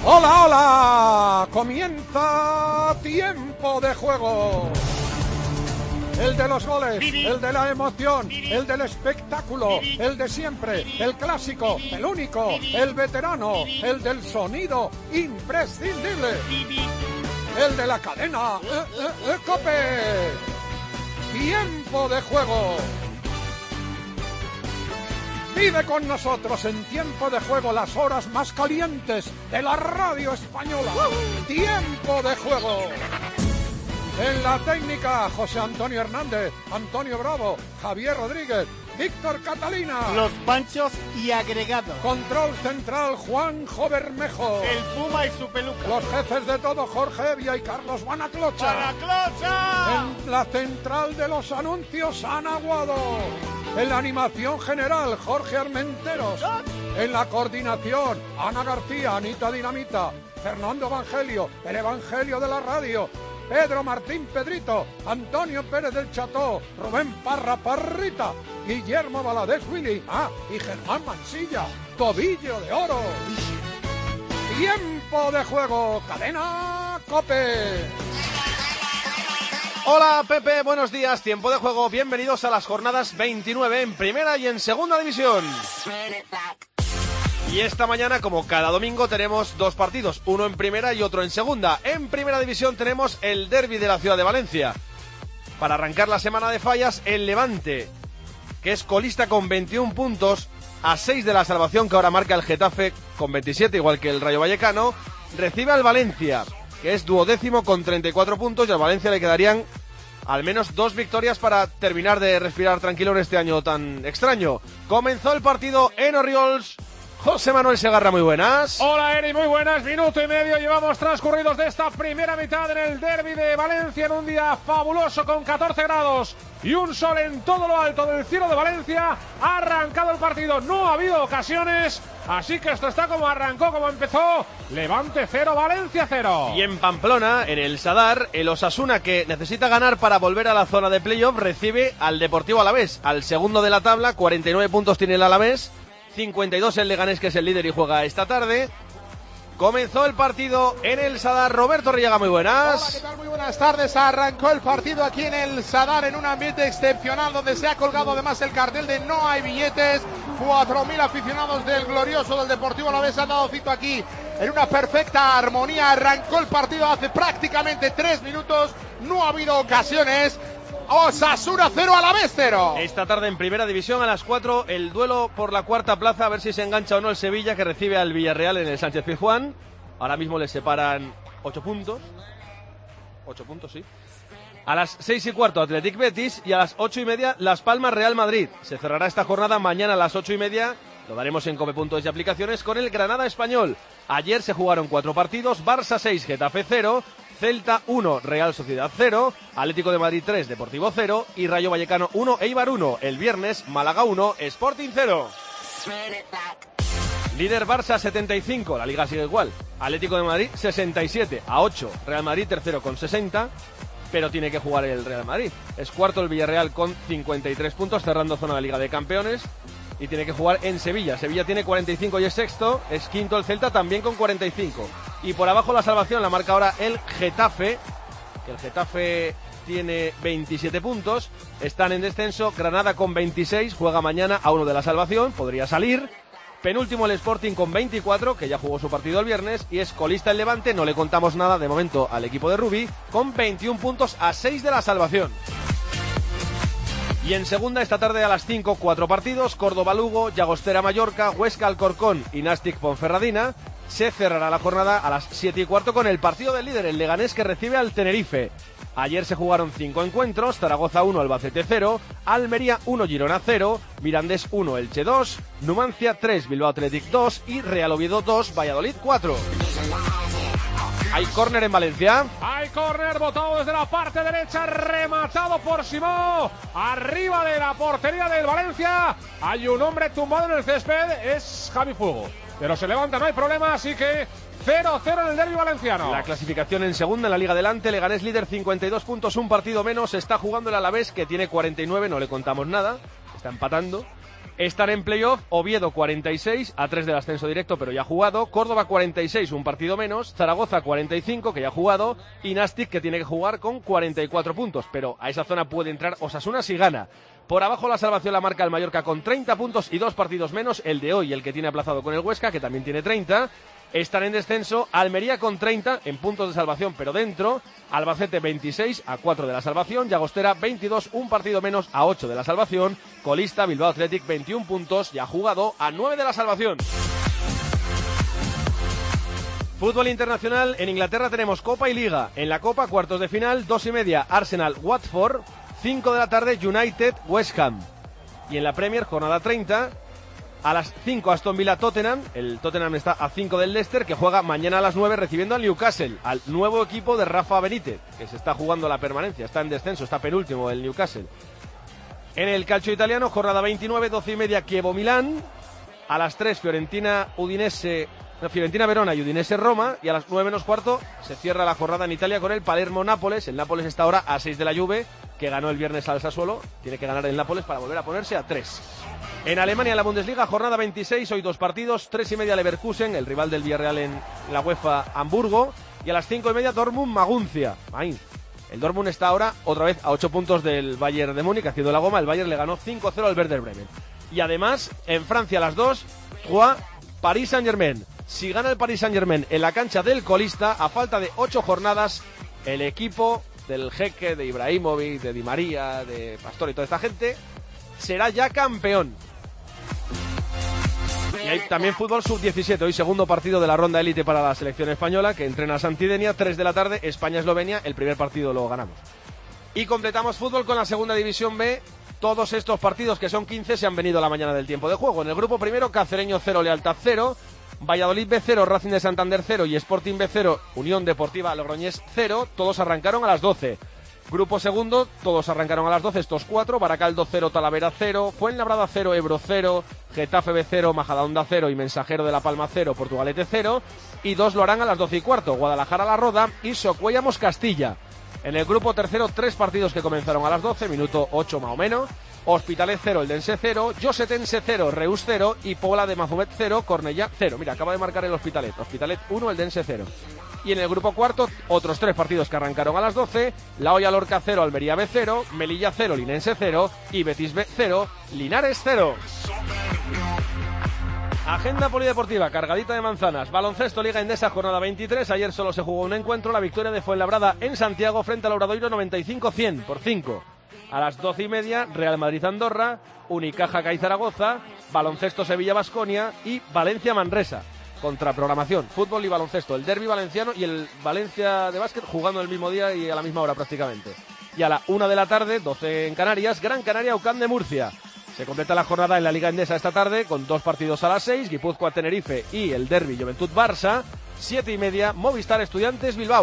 ¡Hola, hola! Comienza Tiempo de Juego. El de los goles, el de la emoción, el del espectáculo, el de siempre, el clásico, el único, el veterano, el del sonido imprescindible, el de la cadena COPE. Tiempo de Juego. Vive con nosotros en Tiempo de Juego las horas más calientes de la radio española. Tiempo de Juego. En la técnica, José Antonio Hernández, Antonio Bravo, Javier Rodríguez, Víctor Catalina. Los Panchos y agregados. Control central, Juanjo Bermejo. El Puma y su peluca. Los jefes de todo, Jorge Evia y Carlos Banaclocha. ¡Banaclocha! En la central de los anuncios, Ana Guado. En la animación general, Jorge Armenteros. En la coordinación, Ana García, Anita Dinamita, Fernando Evangelio, el Evangelio de la radio, Pedro Martín Pedrito, Antonio Pérez del Cható, Rubén Parra Parrita, Guillermo Valadez Willy, y Germán Mansilla, Tobillo de Oro. Tiempo de Juego, cadena COPE. Hola Pepe, buenos días, Tiempo de Juego, bienvenidos a las jornadas 29 en Primera y en Segunda División. Y esta mañana, como cada domingo, tenemos dos partidos, uno en Primera y otro en Segunda. En Primera División tenemos el derbi de la ciudad de Valencia. Para arrancar la semana de fallas, el Levante, que es colista con 21 puntos, a 6 de la salvación que ahora marca el Getafe con 27, igual que el Rayo Vallecano, recibe al Valencia, que es duodécimo con 34 puntos, y al Valencia le quedarían al menos 2 victorias para terminar de respirar tranquilo en este año tan extraño. Comenzó el partido en Orriols. José Manuel Segarra, muy buenas. Hola Eri, muy buenas. Minuto y medio llevamos transcurridos de esta primera mitad en el derbi de Valencia, en un día fabuloso con 14 grados y un sol en todo lo alto del cielo de Valencia. Ha arrancado el partido, no ha habido ocasiones, así que esto está como arrancó, como empezó. Levante 0, Valencia 0. Y en Pamplona, en el Sadar, el Osasuna, que necesita ganar para volver a la zona de playoff, recibe al Deportivo Alavés, al segundo de la tabla. 49 puntos tiene el Alavés, 52 el Leganés, que es el líder y juega esta tarde. Comenzó el partido en el Sadar. Roberto Riaga, muy buenas. Hola, ¿qué tal? Muy buenas tardes. Arrancó el partido aquí en el Sadar en un ambiente excepcional donde se ha colgado además el cartel de no hay billetes. 4.000 aficionados del glorioso del Deportivo Alavés han dado cita aquí en una perfecta armonía. Arrancó el partido hace prácticamente 3 minutos. No ha habido ocasiones. Osasuna 0, Alavés 0. Esta tarde en Primera División a las 4 el duelo por la cuarta plaza, a ver si se engancha o no el Sevilla, que recibe al Villarreal en el Sánchez Pizjuán. Ahora mismo les separan 8 puntos. 8 puntos, sí. A las 6:15 Athletic Betis y a las 8:30 Las Palmas Real Madrid. Se cerrará esta jornada mañana a las 8:30. Lo daremos en cope.es y aplicaciones con el Granada Español. Ayer se jugaron 4 partidos. Barça 6, Getafe 0. Celta 1, Real Sociedad 0, Atlético de Madrid 3, Deportivo 0 y Rayo Vallecano 1, Eibar 1. El viernes, Málaga 1, Sporting 0. Líder Barça 75, la Liga sigue igual. Atlético de Madrid 67, a 8. Real Madrid tercero con 60, pero tiene que jugar el Real Madrid. Es cuarto el Villarreal con 53 puntos, cerrando zona de Liga de Campeones. Y tiene que jugar en Sevilla. Sevilla tiene 45 y es sexto. Es quinto el Celta también con 45. Y por abajo la salvación la marca ahora el Getafe, que el Getafe tiene 27 puntos. Están en descenso. Granada con 26. Juega mañana a 1 de la salvación. Podría salir. Penúltimo el Sporting con 24, que ya jugó su partido el viernes. Y es colista el Levante. No le contamos nada de momento al equipo de Rubí, con 21 puntos a 6 de la salvación. Y en segunda, esta tarde a las 5, 4 partidos. Córdoba-Lugo, Llagostera-Mallorca, Huesca-Alcorcón y Nàstic-Ponferradina. Se cerrará la jornada a las 7:15 con el partido del líder, el Leganés, que recibe al Tenerife. Ayer se jugaron 5 encuentros. Zaragoza 1, Albacete 0. Almería 1, Girona 0. Mirandés 1, Elche 2. Numancia 3, Bilbao Athletic 2. Y Real Oviedo 2, Valladolid 4. ¿Hay córner en Valencia? Hay córner botado desde la parte derecha, rematado por Simó, arriba de la portería del Valencia. Hay un hombre tumbado en el césped, es Javi Fuego, pero se levanta, no hay problema, así que 0-0 en el derbi valenciano. La clasificación en segunda en la Liga Adelante. Leganés líder, 52 puntos, un partido menos. Está jugando el Alavés, que tiene 49, no le contamos nada, está empatando. Están en playoff Oviedo 46, a 3 del ascenso directo, pero ya ha jugado. Córdoba 46, un partido menos. Zaragoza 45, que ya ha jugado. Y Nastic, que tiene que jugar con 44 puntos. Pero a esa zona puede entrar Osasuna si gana. Por abajo la salvación la marca el Mallorca con 30 puntos y 2 partidos menos. El de hoy, el que tiene aplazado con el Huesca, que también tiene 30. Están en descenso Almería con 30 en puntos de salvación, pero dentro. Albacete 26 a 4 de la salvación. Llagostera 22, un partido menos a 8 de la salvación. Colista Bilbao Athletic 21 puntos, ya jugado a 9 de la salvación. Fútbol internacional. En Inglaterra tenemos Copa y Liga. En la Copa, cuartos de final, 2:30 Arsenal Watford, 5 de la tarde United West Ham. Y en la Premier, jornada 30, a las 5 Aston Villa Tottenham. El Tottenham está a 5 del Leicester, que juega mañana a las 9 recibiendo al Newcastle, al nuevo equipo de Rafa Benítez, que se está jugando la permanencia, está en descenso, está penúltimo el Newcastle. En el calcio italiano, jornada 29, 12:30 Chievo Milán. A las 3 Fiorentina Verona y Udinese Roma. Y a las 9 menos cuarto se cierra la jornada en Italia con el Palermo Nápoles. El Nápoles está ahora a 6 de la Juve, que ganó el viernes al Sassuolo. Tiene que ganar el Nápoles para volver a ponerse a 3. En Alemania, en la Bundesliga, jornada 26, hoy 2 partidos, 3:30 Leverkusen, el rival del Villarreal en la UEFA Hamburgo, y a las 5:30 Dortmund Maguncia. Mainz. El Dortmund está ahora otra vez a 8 puntos del Bayern de Múnich, haciendo la goma. El Bayern le ganó 5-0 al Werder Bremen. Y además, en Francia a las 2, Troyes, Paris Saint-Germain. Si gana el Paris Saint-Germain en la cancha del colista, a falta de 8 jornadas, el equipo del Jeque, de Ibrahimovic, de Di María, de Pastor y toda esta gente, será ya campeón. Y hay también fútbol sub-17, hoy segundo partido de la ronda élite para la selección española, que entrena a Santidenia, 3 de la tarde, España-Eslovenia, el primer partido lo ganamos. Y completamos fútbol con la segunda división B. Todos estos partidos, que son 15, se han venido a la mañana del tiempo de juego. En el grupo primero, Cacereño 0, Lealtad 0, Valladolid B0, Racing de Santander 0 y Sporting B0, Unión Deportiva Logroñés 0, todos arrancaron a las 12. Grupo segundo, todos arrancaron a las 12, estos 4, Baracaldo 0, Talavera 0, Fuenlabrada 0, Ebro 0, Getafe B0, Majadahonda 0 y Mensajero de La Palma 0, Portugalete 0, y 2 lo harán a las 12:15, Guadalajara La Roda y Socuéllamos Castilla. En el grupo tercero, 3 partidos que comenzaron a las 12, minuto 8 más o menos. Hospitalet 0, Eldense 0, Josetense 0, Reus 0 y Pobla de Mafumet 0, Cornellá 0. Mira, acaba de marcar el Hospitalet 1, Eldense 0. Y en el grupo cuarto, otros 3 partidos que arrancaron a las 12, La Hoya Lorca 0, Almería B 0, Melilla 0, Linense 0 y Betis B 0, Linares 0. Agenda polideportiva, cargadita de manzanas. Baloncesto, Liga Endesa, jornada 23. Ayer solo se jugó un encuentro, la victoria de Fuenlabrada en Santiago frente al Obradoiro 95-100 por 5. A las 12:30, Real Madrid-Andorra, Unicaja CAI Zaragoza, Baloncesto Sevilla-Baskonia y Valencia-Manresa. Contraprogramación, fútbol y baloncesto, el derbi valenciano y el Valencia de básquet jugando el mismo día y a la misma hora prácticamente. Y a la 1 de la tarde, 12 en Canarias, Gran Canaria Ocán de Murcia. Se completa la jornada en la Liga Endesa esta tarde con 2 partidos a las 6, Guipúzcoa-Tenerife y el derbi Juventud-Barça. 7:30, Movistar Estudiantes Bilbao.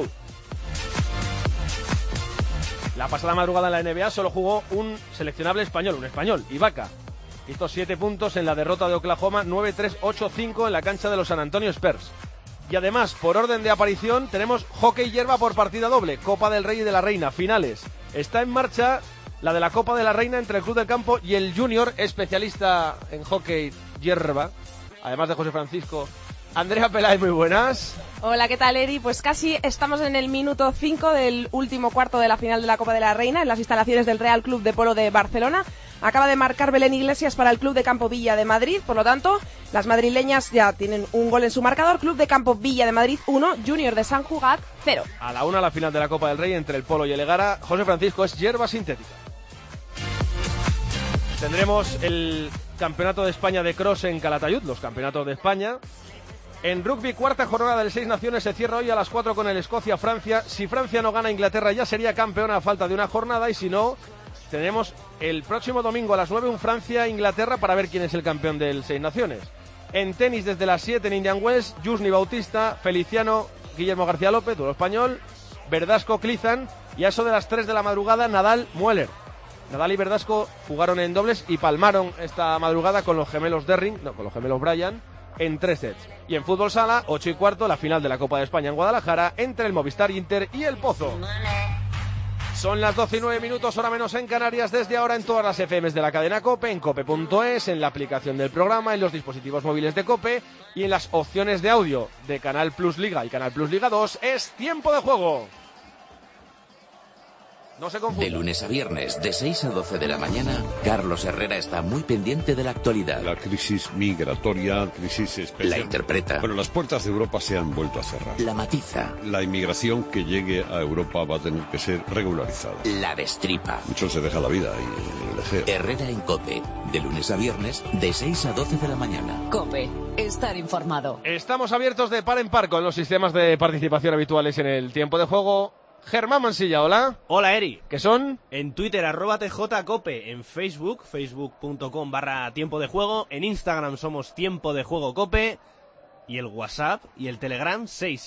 La pasada madrugada en la NBA solo jugó un seleccionable español, un español, Ibaka. Hizo 7 puntos en la derrota de Oklahoma, 9-3-8-5 en la cancha de los San Antonio Spurs. Y además, por orden de aparición, tenemos hockey hierba por partida doble, Copa del Rey y de la Reina, finales. Está en marcha la de la Copa de la Reina entre el Club del Campo y el Junior, especialista en hockey hierba, además de José Francisco. Andrea Peláez, muy buenas. Hola, ¿qué tal, Eri? Pues casi estamos en el minuto 5 del último cuarto de la final de la Copa de la Reina en las instalaciones del Real Club de Polo de Barcelona. Acaba de marcar Belén Iglesias para el Club de Campo Villa de Madrid, por lo tanto, las madrileñas ya tienen un gol en su marcador. Club de Campo Villa de Madrid 1, Junior de Sant Cugat 0. A la 1 la final de la Copa del Rey entre el Polo y el Egara. José Francisco, es hierba sintética. Tendremos el Campeonato de España de Cross en Calatayud, los Campeonatos de España. En rugby, cuarta jornada del 6 Naciones se cierra hoy a las 4 con el Escocia-Francia. Si Francia no gana, Inglaterra ya sería campeona a falta de una jornada, y si no, tenemos el próximo domingo a las 9 un Francia-Inglaterra para ver quién es el campeón del 6 Naciones. En tenis, desde las 7 en Indian Wells, Jusni Bautista, Feliciano, Guillermo García López, duelo español, Verdasco, Klizan, y a eso de las 3 de la madrugada, Nadal, Mueller. Nadal y Verdasco jugaron en dobles y palmaron esta madrugada con los gemelos Derring, no, con los gemelos Bryan, en 3 sets. Y en fútbol sala, 8:15, la final de la Copa de España en Guadalajara entre el Movistar Inter y el Pozo. Son las 12:09, hora menos en Canarias, desde ahora en todas las FMs de la cadena COPE, en cope.es, en la aplicación del programa, en los dispositivos móviles de COPE y en las opciones de audio de Canal Plus Liga y Canal Plus Liga 2. Es tiempo de juego. No se confunda. De lunes a viernes, de 6 a 12 de la mañana, Carlos Herrera está muy pendiente de la actualidad. La crisis migratoria, crisis especial. La interpreta. Pero las puertas de Europa se han vuelto a cerrar. La matiza. La inmigración que llegue a Europa va a tener que ser regularizada. La destripa. Muchos se deja la vida y el ejeo. Herrera en COPE, de lunes a viernes, de 6 a 12 de la mañana. COPE, estar informado. Estamos abiertos de par en par con los sistemas de participación habituales en el tiempo de juego. Germán Mansilla, hola. Hola, Eri. ¿Qué son? En Twitter, @TJCope. En Facebook, facebook.com/tiempo de juego. En Instagram somos Tiempo de Juego Cope. Y el WhatsApp y el Telegram,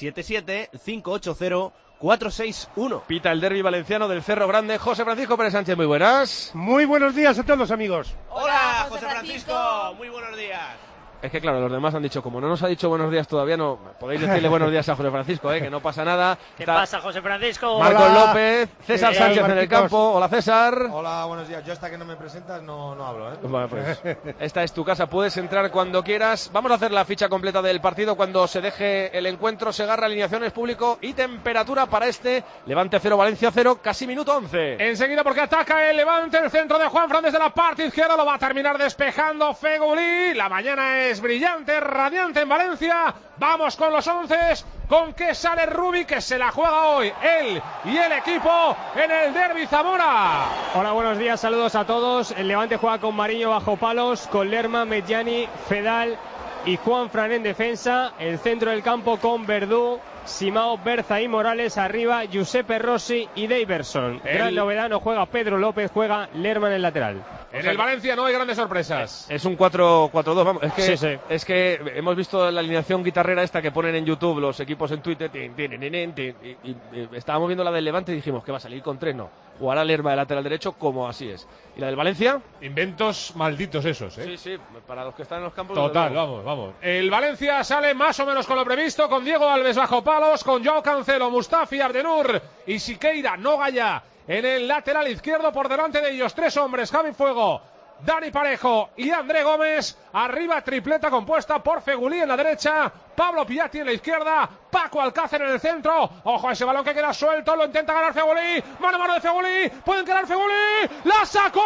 677-580-461. Pita el derbi valenciano del Cerro Grande. José Francisco Pérez Sánchez, muy buenas. Muy buenos días a todos, amigos. Hola, José Francisco. Muy buenos días. Es que claro, los demás han dicho, como no nos ha dicho buenos días todavía, no podéis decirle buenos días a José Francisco, que no pasa nada. ¿Qué pasa, José Francisco? Marcos Hola. López, César Sánchez en el campo. Hola, César. Hola, buenos días. Yo hasta que no me presentas no hablo, Bueno, pues esta es tu casa, puedes entrar cuando quieras. Vamos a hacer la ficha completa del partido cuando se deje el encuentro. Segarra, alineaciones, público y temperatura para este Levante 0, Valencia 0, casi minuto 11. Enseguida, porque ataca el Levante, el centro de Juanfran desde la parte izquierda, lo va a terminar despejando Fegulí. La mañana es brillante, radiante en Valencia. Vamos con los 11, con que sale Rubi, que se la juega hoy él y el equipo en el derbi Zamora. Hola, buenos días, saludos a todos. El Levante juega con Mariño bajo palos, con Lerma, Medjani, Fedal y Juanfran en defensa. El centro del campo con Verdú, Simao, Berza y Morales. Arriba Giuseppe Rossi y Daverson. Gran novedad, no juega Pedro López, juega Lerma en el lateral. En el Valencia no hay grandes sorpresas. Es un 4-4-2, vamos. Es que, Sí. es que hemos visto la alineación guitarrera esta que ponen en YouTube los equipos en Twitter. Y estábamos viendo la del Levante y dijimos que va a salir con 3, no. Jugará Lerma de lateral derecho, como así es. ¿Y la del Valencia? Inventos malditos esos, Sí, sí, para los que están en los campos. Total, vamos. El Valencia sale más o menos con lo previsto, con Diego Alves bajo palos, con Joao Cancelo, Mustafi, Abdenur y Siqueira, Nogaya en el lateral izquierdo. Por delante de ellos 3 hombres, Javi Fuego, Dani Parejo y André Gómez. Arriba tripleta compuesta por Fegulí en la derecha, Pablo Piatti en la izquierda, Paco Alcácer en el centro. Ojo a ese balón que queda suelto, lo intenta ganar Fegulí, mano a mano de Fegulí, pueden quedar Fegulí, la sacó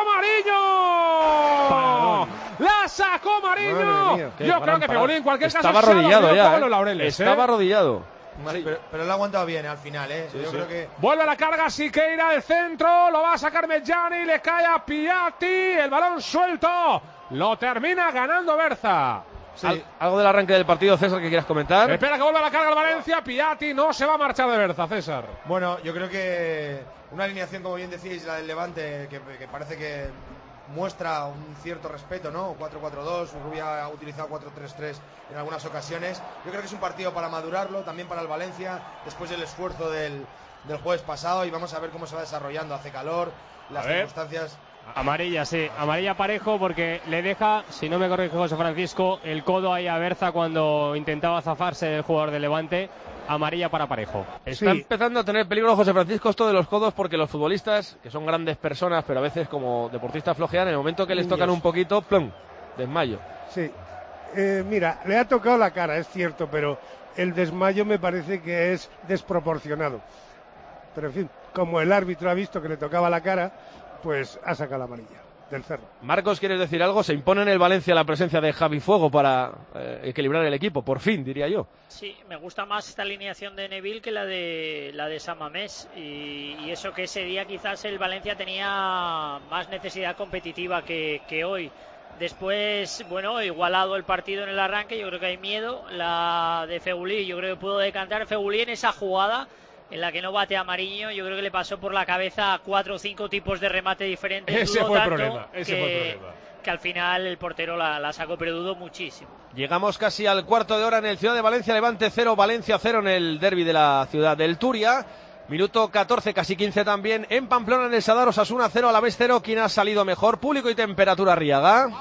Mariño, la sacó Mariño. Yo creo que Fegulí en cualquier caso estaba arrodillado ya, los laureles, estaba arrodillado. Sí, pero lo ha aguantado bien al final, Yo creo que vuelve a la carga Siqueira, el centro, lo va a sacar Medjani, le cae a Piatti, el balón suelto, lo termina ganando Berza. Sí. ¿Algo del arranque del partido, César, que quieras comentar? Espera que vuelva a la carga el Valencia, Piatti no se va a marchar de Berza, César. Bueno, yo creo que una alineación, como bien decíais, la del Levante, que parece que muestra un cierto respeto, ¿no? 4-4-2, Rubia ha utilizado 4-3-3 en algunas ocasiones. Yo creo que es un partido para madurarlo, también para el Valencia, después del esfuerzo del jueves pasado, y vamos a ver cómo se va desarrollando. Hace calor, las circunstancias... Amarilla, sí, amarilla Parejo, porque le deja, si no me corrige José Francisco, el codo ahí a Berza cuando intentaba zafarse del jugador de Levante. Amarilla para Parejo. Está empezando a tener peligro, José Francisco, esto de los codos, porque los futbolistas, que son grandes personas, pero a veces como deportistas flojean, en el momento que les tocan un poquito, ¡plum!, desmayo. Sí, mira, le ha tocado la cara, es cierto, pero el desmayo me parece que es desproporcionado. Pero en fin, como el árbitro ha visto que le tocaba la cara, pues ha sacado la amarilla del Cerro. Marcos, ¿quieres decir algo? Se impone en el Valencia la presencia de Javi Fuego para equilibrar el equipo, por fin, diría yo. Sí, me gusta más esta alineación de Neville que la de San Mamés, y eso que ese día quizás el Valencia tenía más necesidad competitiva que hoy. Después, bueno, igualado el partido en el arranque, yo creo que hay miedo. La de Fegulí, yo creo que pudo decantar Fegulí en esa jugada en la que no bate a Mariño. Yo creo que le pasó por la cabeza 4 o 5 tipos de remate diferentes. Ese fue el problema, que al final el portero la sacó, pero dudó muchísimo. Llegamos casi al cuarto de hora en el Ciudad de Valencia. Levante 0, Valencia 0 en el derbi de la ciudad del Turia. Minuto 14, casi 15 también. En Pamplona, en el Sadar, Osasuna 0, Alavés 0. ¿Quién ha salido mejor? Público y temperatura, Riaga.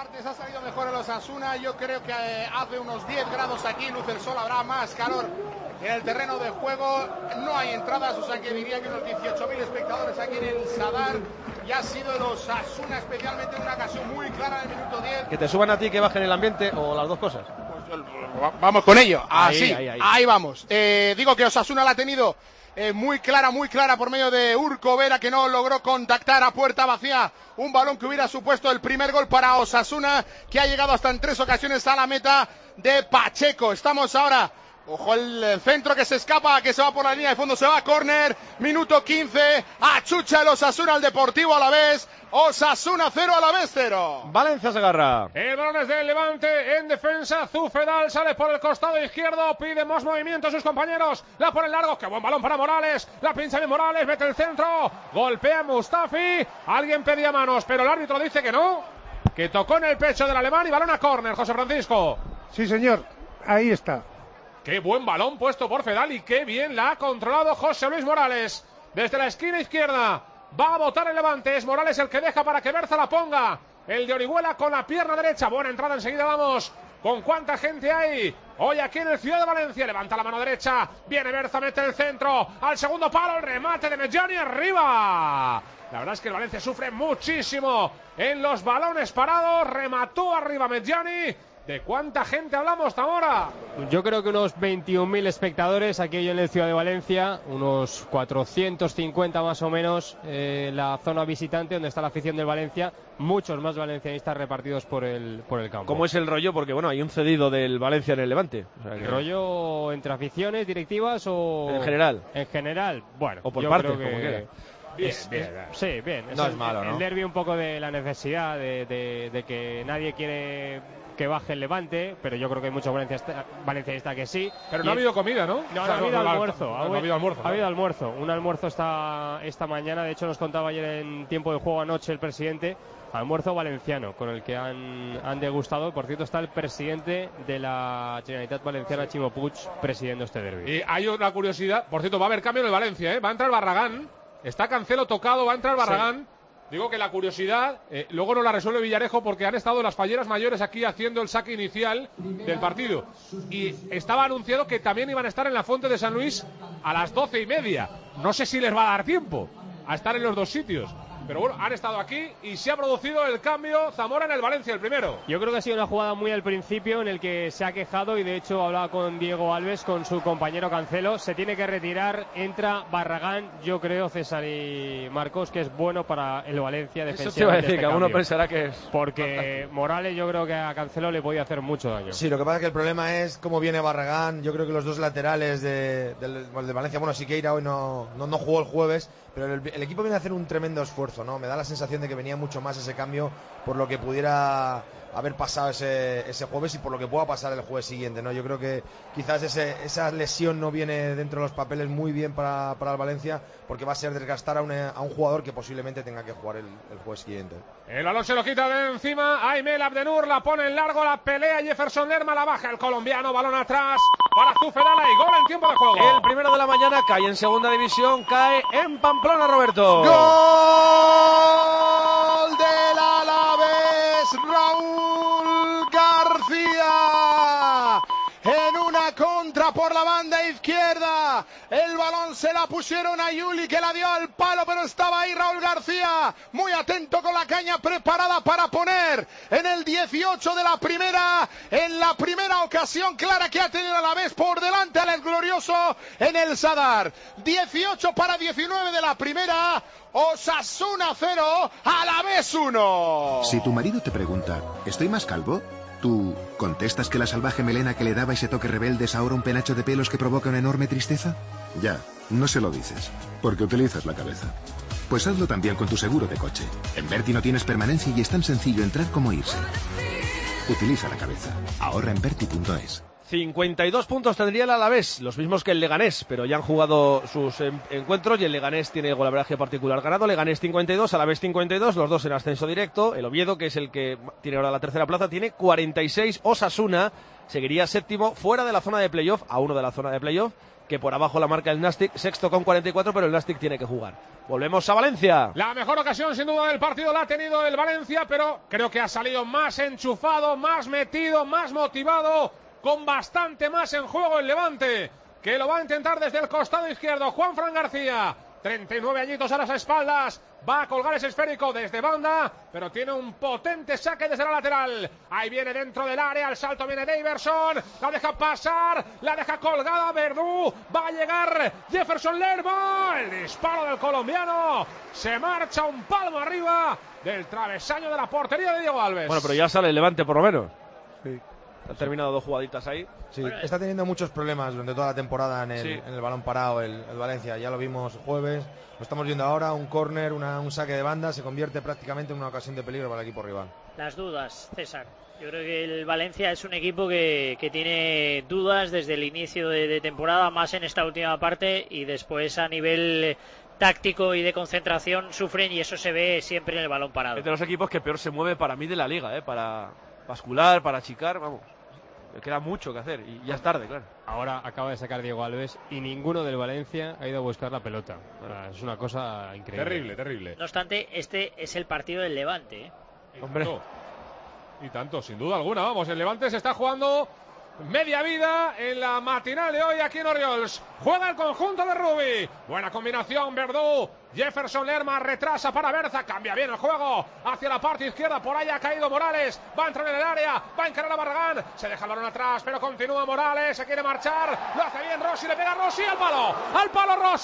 martes ha salido mejor el Osasuna. Yo creo que hace unos 10 grados aquí, luce el sol, habrá más calor en el terreno de juego. No hay entradas, o sea que diría que unos 18.000 espectadores aquí en el Sadar. Y ha sido el Osasuna, especialmente en una ocasión muy clara en el minuto 10. ¿Que te suban a ti, que bajen el ambiente, o las dos cosas? Pues vamos con ello. Así, ahí vamos. Digo que Osasuna la ha tenido muy clara por medio de Urco Vera, que no logró contactar a puerta vacía un balón que hubiera supuesto el primer gol para Osasuna, que ha llegado hasta en 3 ocasiones a la meta de Pacheco. Estamos ahora, ojo el centro que se escapa, que se va por la línea de fondo, se va a córner, minuto 15, achucha el Osasuna al Deportivo Alavés. Osasuna 0, Alavés 0. Valencia se agarra. El balón es del Levante en defensa. Zufedal sale por el costado izquierdo, pide más movimiento a sus compañeros. La pone largo, qué buen balón para Morales. La pincha bien Morales, mete el centro, golpea Mustafi. Alguien pedía manos, pero el árbitro dice que no, que tocó en el pecho del alemán y balón a córner, José Francisco. Sí, señor, ahí está. Qué buen balón puesto por Fedal y qué bien la ha controlado José Luis Morales. Desde la esquina izquierda va a botar el Levante. Es Morales el que deja para que Berza la ponga. El de Orihuela con la pierna derecha. Buena entrada, enseguida vamos con cuánta gente hay hoy aquí en el Ciudad de Valencia. Levanta la mano derecha, viene Berza, mete el centro al segundo palo, el remate de Medjani arriba. La verdad es que el Valencia sufre muchísimo en los balones parados. Remató arriba Medjani. ¿De cuánta gente hablamos, Zamora? Yo creo que unos 21.000 espectadores aquí hoy en el Ciudad de Valencia, unos 450 más o menos la zona visitante donde está la afición del Valencia, muchos más valencianistas repartidos por el campo. ¿Cómo es el rollo? Porque bueno, hay un cedido del Valencia en el Levante. O sea que... ¿Rollo entre aficiones, directivas o...? En general. En general, bueno. O por yo partes, creo que... como quiera. Sí, bien. No es malo, ¿no? El derbi un poco de la necesidad de que nadie quiere que baje el Levante, pero yo creo que hay muchos valencianistas que sí. Pero no ha habido comida, ¿no? No, ha habido almuerzo. Ha habido almuerzo. Ha habido almuerzo. Un almuerzo esta mañana. De hecho, nos contaba ayer en tiempo de juego anoche el presidente. Almuerzo valenciano, con el que han degustado. Por cierto, está el presidente de la Generalitat Valenciana, Chimo Puig, presidiendo este derbi. Y hay una curiosidad. Por cierto, va a haber cambio en el Valencia, ¿eh? Va a entrar Barragán. Está Cancelo tocado, va a entrar Barragán. Sí. Digo que la curiosidad, luego no la resuelve Villarejo porque han estado las falleras mayores aquí haciendo el saque inicial del partido. Y estaba anunciado que también iban a estar en la Fuente de San Luis a las 12:30. No sé si les va a dar tiempo a estar en los dos sitios. Pero bueno, han estado aquí y se ha producido el cambio. Zamora en el Valencia, el primero. Yo creo que ha sido una jugada muy al principio en el que se ha quejado y de hecho hablaba con Diego Alves, con su compañero Cancelo. Se tiene que retirar, entra Barragán, yo creo, César y Marcos, que es bueno para el Valencia defensivamente. Eso te iba a decir, que alguno pensará que es... Porque Morales yo creo que a Cancelo le podía hacer mucho daño. Sí, lo que pasa es que el problema es cómo viene Barragán. Yo creo que los dos laterales de Valencia, bueno, Siqueira hoy no jugó el jueves, pero el equipo viene a hacer un tremendo esfuerzo, ¿no? Me da la sensación de que venía mucho más ese cambio por lo que pudiera haber pasado ese jueves y por lo que pueda pasar el jueves siguiente, ¿no? Yo creo que quizás esa lesión no viene dentro de los papeles muy bien para el Valencia, porque va a ser desgastar a un jugador que posiblemente tenga que jugar el jueves siguiente. El balón se lo quita de encima Aimel Abdenur, la pone en largo, la pelea Jefferson Lerma, la baja el colombiano, balón atrás para Zufedala y gol en tiempo de juego. El primero de la mañana cae en segunda división, cae en Pamplona, Roberto. ¡Gol del Alavés! Raúl García en una contra por la banda izquierda. El balón se la pusieron a Yuli, que la dio al palo, pero estaba ahí Raúl García, muy atento con la caña preparada para poner en el 18 de la primera, en la primera ocasión clara que ha tenido a la vez por delante al glorioso en el Sadar. 18 para 19 de la primera. Osasuna 0, Alavés 1. Si tu marido te pregunta, ¿estoy más calvo?, ¿tú contestas que la salvaje melena que le daba ese toque rebelde es ahora un penacho de pelos que provoca una enorme tristeza? Ya, no se lo dices, porque utilizas la cabeza. Pues hazlo también con tu seguro de coche. En Berti no tienes permanencia y es tan sencillo entrar como irse. Utiliza la cabeza. Ahorra en Berti.es. 52 puntos tendría el Alavés, los mismos que el Leganés, pero ya han jugado sus encuentros y el Leganés tiene golaveraje particular ganado. Leganés 52, Alavés 52, los dos en ascenso directo. El Oviedo, que es el que tiene ahora la tercera plaza, tiene 46. Osasuna seguiría séptimo, fuera de la zona de playoff, a uno de la zona de playoff, que por abajo la marca el Nastic, sexto con 44, pero el Nastic tiene que jugar. Volvemos a Valencia. La mejor ocasión sin duda del partido la ha tenido el Valencia, pero creo que ha salido más enchufado, más metido, más motivado, con bastante más en juego el Levante, que lo va a intentar desde el costado izquierdo. Juanfran García, 39 añitos a las espaldas, va a colgar ese esférico desde banda, pero tiene un potente saque desde la lateral. Ahí viene dentro del área, al salto viene Daverson, la deja pasar, la deja colgada Verdú, va a llegar Jefferson Lerma, el disparo del colombiano, se marcha un palmo arriba del travesaño de la portería de Diego Alves. Bueno, pero ya sale el Levante por lo menos. Sí. Han terminado 2 jugaditas ahí. Sí, está teniendo muchos problemas durante toda la temporada en el balón parado el Valencia. Ya lo vimos jueves, lo estamos viendo ahora, un córner, un saque de banda, se convierte prácticamente en una ocasión de peligro para el equipo rival. Las dudas, César. Yo creo que el Valencia es un equipo que tiene dudas desde el inicio de temporada, más en esta última parte, y después a nivel táctico y de concentración sufren, y eso se ve siempre en el balón parado. Es de los equipos que peor se mueve para mí de la liga, para bascular, para achicar, vamos. Me queda mucho que hacer y ya es tarde, claro. Ahora acaba de sacar Diego Alves y ninguno del Valencia ha ido a buscar la pelota. Es una cosa increíble. Terrible, terrible. No obstante, este es el partido del Levante, ¿eh? Hombre. Y tanto, sin duda alguna. Vamos, el Levante se está jugando media vida en la matinal de hoy aquí en Oriols. Juega el conjunto de Rubi. Buena combinación, Verdú. Jefferson Lerma retrasa para Berza. Cambia bien el juego hacia la parte izquierda. Por ahí ha caído Morales. Va a entrar en el área. Va a encarar a Barragán. Se deja el balón atrás, pero continúa Morales. Se quiere marchar. Lo hace bien Rossi. Le pega Rossi al palo. Al palo Rossi.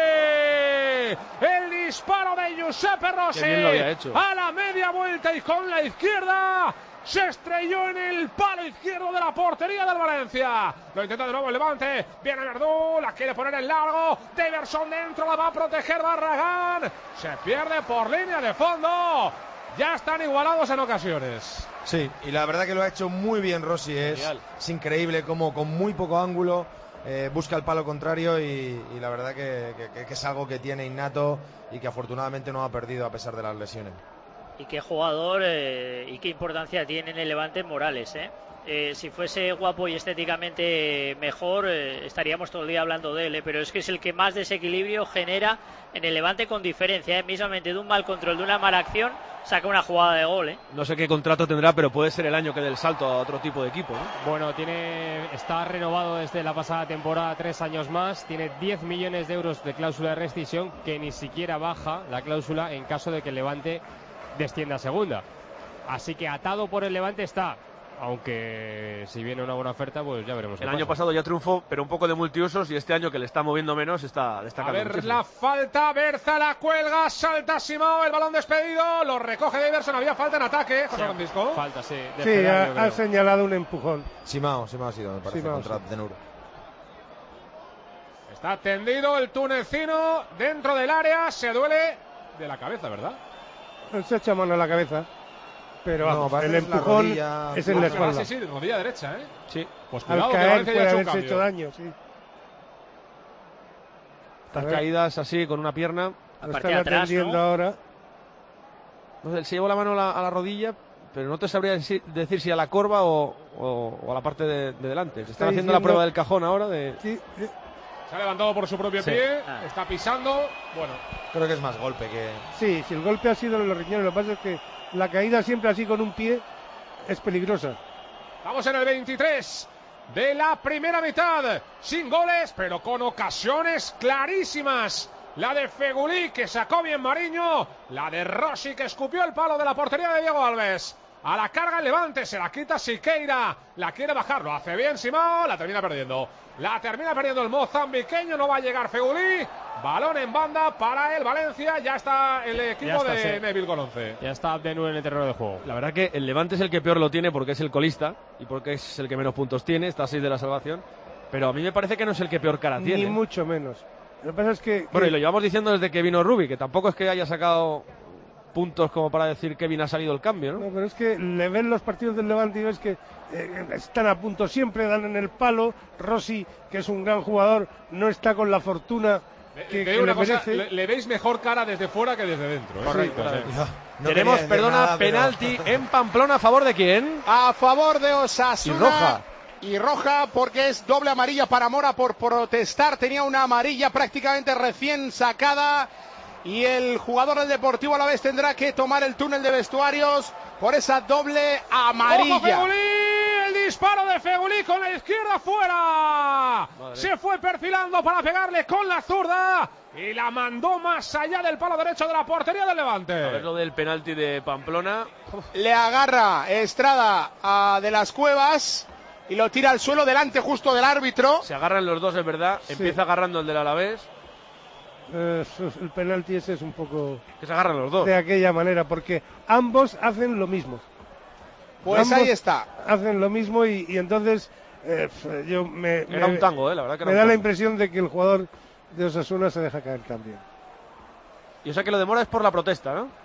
El disparo de Giuseppe Rossi. Qué bien lo había hecho. A la media vuelta y con la izquierda. Se estrelló en el palo izquierdo de la portería del Valencia. Lo intenta de nuevo el Levante. Viene Verdú, la quiere poner en largo. Daverson dentro, la va a proteger Barragán. Se pierde por línea de fondo. Ya están igualados en ocasiones. Sí, y la verdad que lo ha hecho muy bien Rossi. Es increíble como con muy poco ángulo busca el palo contrario y la verdad que es algo que tiene innato y que afortunadamente no ha perdido a pesar de las lesiones. Y qué jugador y qué importancia tiene en el Levante Morales, si fuese guapo y estéticamente mejor, estaríamos todo el día hablando de él, pero es que es el que más desequilibrio genera en el Levante con diferencia, mismamente de un mal control, de una mala acción, saca una jugada de gol. No sé qué contrato tendrá, pero puede ser el año que dé el salto a otro tipo de equipo, ¿no? Bueno, está renovado desde la pasada temporada 3 años más, tiene 10 millones de euros de cláusula de rescisión, que ni siquiera baja la cláusula en caso de que el Levante descienda a segunda. Así que atado por el Levante está, aunque si viene una buena oferta, pues ya veremos. El año pasado ya triunfó, pero un poco de multiusos, y este año que le está moviendo menos está destacando. A ver muchísimo. la falta, Berza la cuelga, salta Simao, el balón despedido, lo recoge Daverson, había falta en ataque, José Francisco. Falta, sí. Sí, ha señalado un empujón. Simao ha sido, me parece, contra Denur. Está tendido el tunecino dentro del área, se duele de la cabeza, ¿verdad? Se echa mano a la cabeza, pero no, el empujón es en la espalda. Sí, rodilla derecha, Sí. Pues cuidado, al caer puede haberse hecho daño, sí. Estas caídas así con una pierna. Lo están atendiendo ahora. No sé, él se llevó la mano a la rodilla, pero no te sabría decir si a la corva o a la parte de delante. Se están haciendo la prueba del cajón ahora. Sí. Se ha levantado por su propio pie, está pisando. Bueno, creo que es más golpe que... Sí, si el golpe ha sido en los riñones, lo que pasa es que la caída siempre así con un pie es peligrosa. Vamos en el 23 de la primera mitad, sin goles, pero con ocasiones clarísimas. La de Fegulí, que sacó bien Mariño, la de Rossi, que escupió el palo de la portería de Diego Alves. A la carga el Levante, se la quita Siqueira, la quiere bajar, lo hace bien Simao, la termina perdiendo. La termina perdiendo el mozambiqueño, no va a llegar Fegulí. Balón en banda para el Valencia, ya está el equipo de Neville con 11. Ya está Abdenur en el terreno de juego. La verdad que el Levante es el que peor lo tiene porque es el colista y porque es el que menos puntos tiene, está a 6 de la salvación. Pero a mí me parece que no es el que peor cara tiene. Ni mucho menos. Lo que pasa es que... Bueno, y lo llevamos diciendo desde que vino Rubi, que tampoco es que haya sacado puntos como para decir que bien ha salido el cambio, ¿no? No, pero es que le ven los partidos del Levante y ves que están a punto siempre, dan en el palo. Rossi, que es un gran jugador, no está con la fortuna que le merece. Le veis mejor cara desde fuera que desde dentro. Correcto. No tenemos, penalti en Pamplona. ¿A favor de quién? A favor de Osasuna. Y roja. Y roja porque es doble amarilla para Mora por protestar. Tenía una amarilla prácticamente recién sacada. Y el jugador del Deportivo Alavés tendrá que tomar el túnel de vestuarios por esa doble amarilla. ¡Ojo, Fegulí! El disparo de Fegulí con la izquierda fuera. Se fue perfilando para pegarle con la zurda. Y la mandó más allá del palo derecho de la portería del Levante. A ver lo del penalti de Pamplona. Le agarra Estrada a De las Cuevas y lo tira al suelo delante justo del árbitro. Se agarran los dos, es verdad. Sí. Empieza agarrando el del Alavés. El penalti ese es un poco que se agarran los dos de aquella manera, porque ambos hacen lo mismo. Pues ambos ahí está. Hacen lo mismo y entonces era un tango, la verdad que me da la impresión de que el jugador de Osasuna se deja caer también. Y o sea que lo de Mora es por la protesta, ¿no?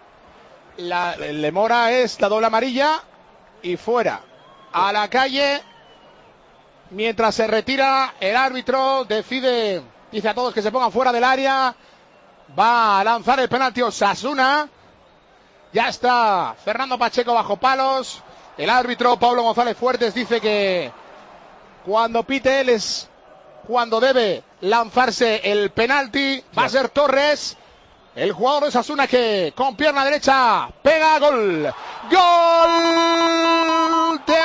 El de Mora es la doble amarilla y fuera. A la calle. Mientras se retira, el árbitro decide, dice a todos que se pongan fuera del área. Va a lanzar el penalti Osasuna. Ya está Fernando Pacheco bajo palos. El árbitro Pablo González Fuertes dice que cuando pite él es cuando debe lanzarse el penalti. Va a ser Torres, el jugador de Osasuna, que con pierna derecha pega. Gol. Gol de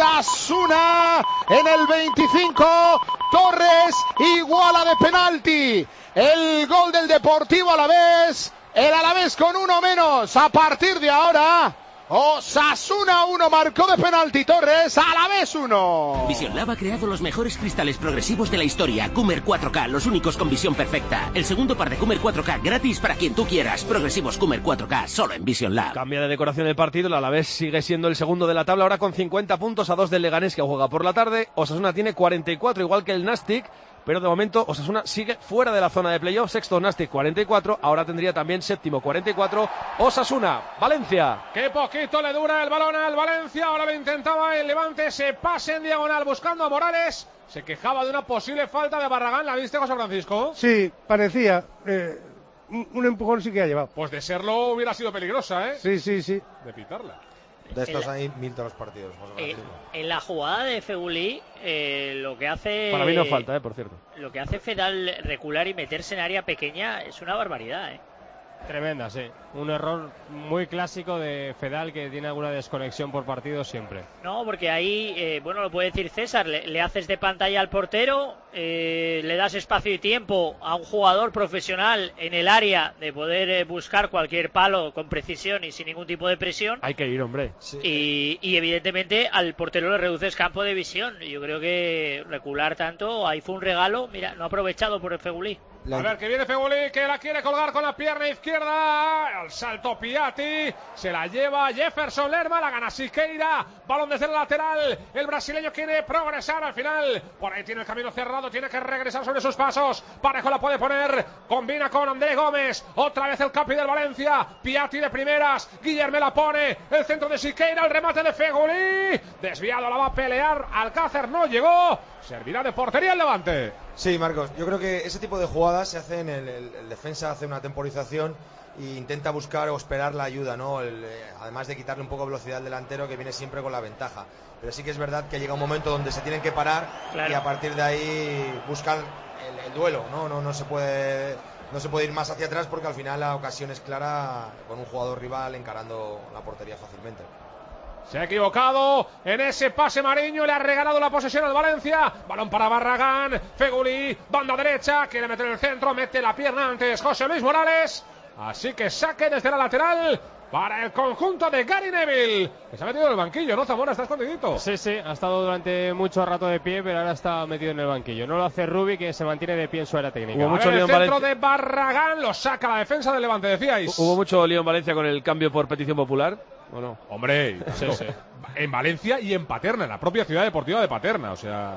Osasuna en el 25. Torres iguala de penalti el gol del Deportivo Alavés. El Alavés con uno menos. A partir de ahora, Osasuna 1 marcó de penalti Torres, Alavés 1. Vision Lab ha creado los mejores cristales progresivos de la historia. Coomer 4K, los únicos con visión perfecta. El segundo par de Coomer 4K gratis para quien tú quieras. Progresivos Coomer 4K, solo en Vision Lab. Cambia de decoración el partido. El Alavés sigue siendo el segundo de la tabla, ahora con 50 puntos a 2 del Leganés, que juega por la tarde. Osasuna tiene 44, igual que el Nastic. Pero de momento Osasuna sigue fuera de la zona de playoff. Sexto Nastic 44, ahora tendría también séptimo 44 Osasuna. Valencia. Qué poquito le dura el balón al Valencia. Ahora lo intentaba el Levante. Se pasa en diagonal buscando a Morales. Se quejaba de una posible falta de Barragán. ¿La viste, José Francisco? Sí, parecía. Un empujón sí que ha llevado. Pues de serlo hubiera sido peligrosa, ¿eh? Sí. De pitarla. De estos hay mil todos los partidos. En la jugada de Fegulí, lo que hace... Para mí no falta, por cierto. Lo que hace Fedal recular y meterse en área pequeña es una barbaridad, Tremenda, sí. Un error muy clásico de Fedal, que tiene alguna desconexión por partido siempre. No, porque ahí, lo puede decir César, le haces de pantalla al portero, le das espacio y tiempo a un jugador profesional en el área de poder buscar cualquier palo con precisión y sin ningún tipo de presión. Hay que ir, hombre. Sí. Y evidentemente al portero le reduces campo de visión. Yo creo que recular tanto, ahí fue un regalo, mira, no aprovechado por el Fegulí. A ver, que viene Fegulí, que la quiere colgar con la pierna izquierda. Al salto Piatti, se la lleva Jefferson Lerma, la gana Siqueira. Balón desde el lateral. El brasileño quiere progresar al final. Por ahí tiene el camino cerrado, tiene que regresar sobre sus pasos. Parejo la puede poner. Combina con André Gómez. Otra vez el capi del Valencia. Piatti de primeras. Guillerme la pone. El centro de Siqueira, el remate de Fegulí. Desviado, la va a pelear. Alcácer no llegó. Servirá de portería el Levante. Sí, Marcos, yo creo que ese tipo de jugadas se hacen, el defensa hace una temporización e intenta buscar o esperar la ayuda, ¿no? Además de quitarle un poco de velocidad al delantero, que viene siempre con la ventaja. Pero sí que es verdad que llega un momento donde se tienen que parar, claro, y a partir de ahí buscar el duelo, ¿no? No se puede ir más hacia atrás, porque al final la ocasión es clara con un jugador rival encarando la portería fácilmente. Se ha equivocado en ese pase Mariño, le ha regalado la posesión al Valencia. Balón para Barragán, Fegulí, banda derecha, quiere meter el centro, mete la pierna antes José Luis Morales. Así que saque desde la lateral para el conjunto de Gary Neville, que se ha metido en el banquillo, ¿no, Zamora? Está escondidito. Sí, ha estado durante mucho rato de pie, pero ahora está metido en el banquillo. No lo hace Rubi, que se mantiene de pie en su área técnica. Hubo mucho lío en Valencia. El centro de Barragán lo saca la defensa del Levante, decíais. Hubo mucho lío en Valencia con el cambio por petición popular. ¿O no? Hombre, sí. En Valencia y en Paterna, en la propia ciudad deportiva de Paterna, o sea,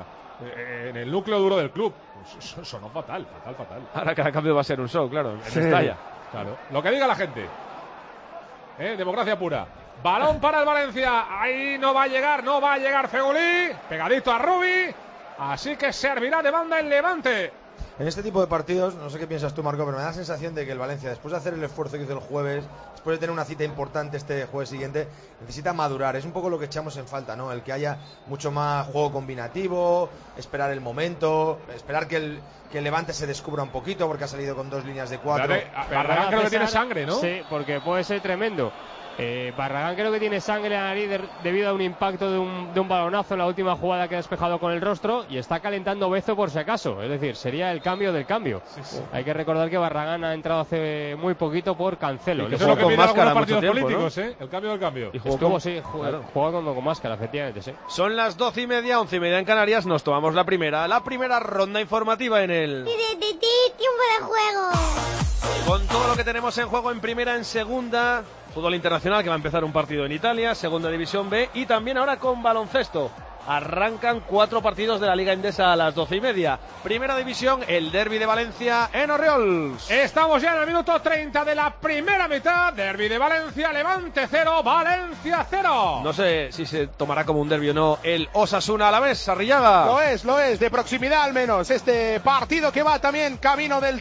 en el núcleo duro del club. Sonó fatal. Ahora cada cambio va a ser un show, claro, en Estalla. Claro, lo que diga la gente. Democracia pura. Balón para el Valencia. Ahí no va a llegar Fegulí. Pegadito a Rubi. Así que servirá de banda el Levante. En este tipo de partidos, no sé qué piensas tú, Marco, pero me da la sensación de que el Valencia, después de hacer el esfuerzo que hizo el jueves, después de tener una cita importante este jueves siguiente, necesita madurar. Es un poco lo que echamos en falta, ¿no? El que haya mucho más juego combinativo, esperar el momento, esperar que el Levante se descubra un poquito, porque ha salido con 2 líneas de 4. Barragán creo que tiene sangre, ¿no? Sí, porque puede ser tremendo. Barragán creo que tiene sangre en la nariz debido a un impacto de un balonazo en la última jugada que ha despejado con el rostro, y está calentando Bezo por si acaso, es decir, sería el cambio del cambio. Sí. Hay que recordar que Barragán ha entrado hace muy poquito por Cancelo. Eso es lo que pide algunos partidos políticos, ¿no? El cambio del cambio. Y jugó con máscara, efectivamente, sí. Son las 12:30, 11:30 en Canarias. Nos tomamos la primera ronda informativa en el tiempo de juego. Con todo lo que tenemos en juego en primera, en segunda. Fútbol internacional, que va a empezar un partido en Italia, segunda división B, y también ahora con baloncesto. Arrancan 4 partidos de la Liga Endesa a las 12:30. Primera división, el derbi de Valencia en Orriols. Estamos ya en el minuto 30 de la primera mitad. Derbi de Valencia, Levante 0, Valencia 0. No sé si se tomará como un derbi o no el Osasuna Alavés, Arrillaga. Lo es, de proximidad al menos. Este partido que va también camino del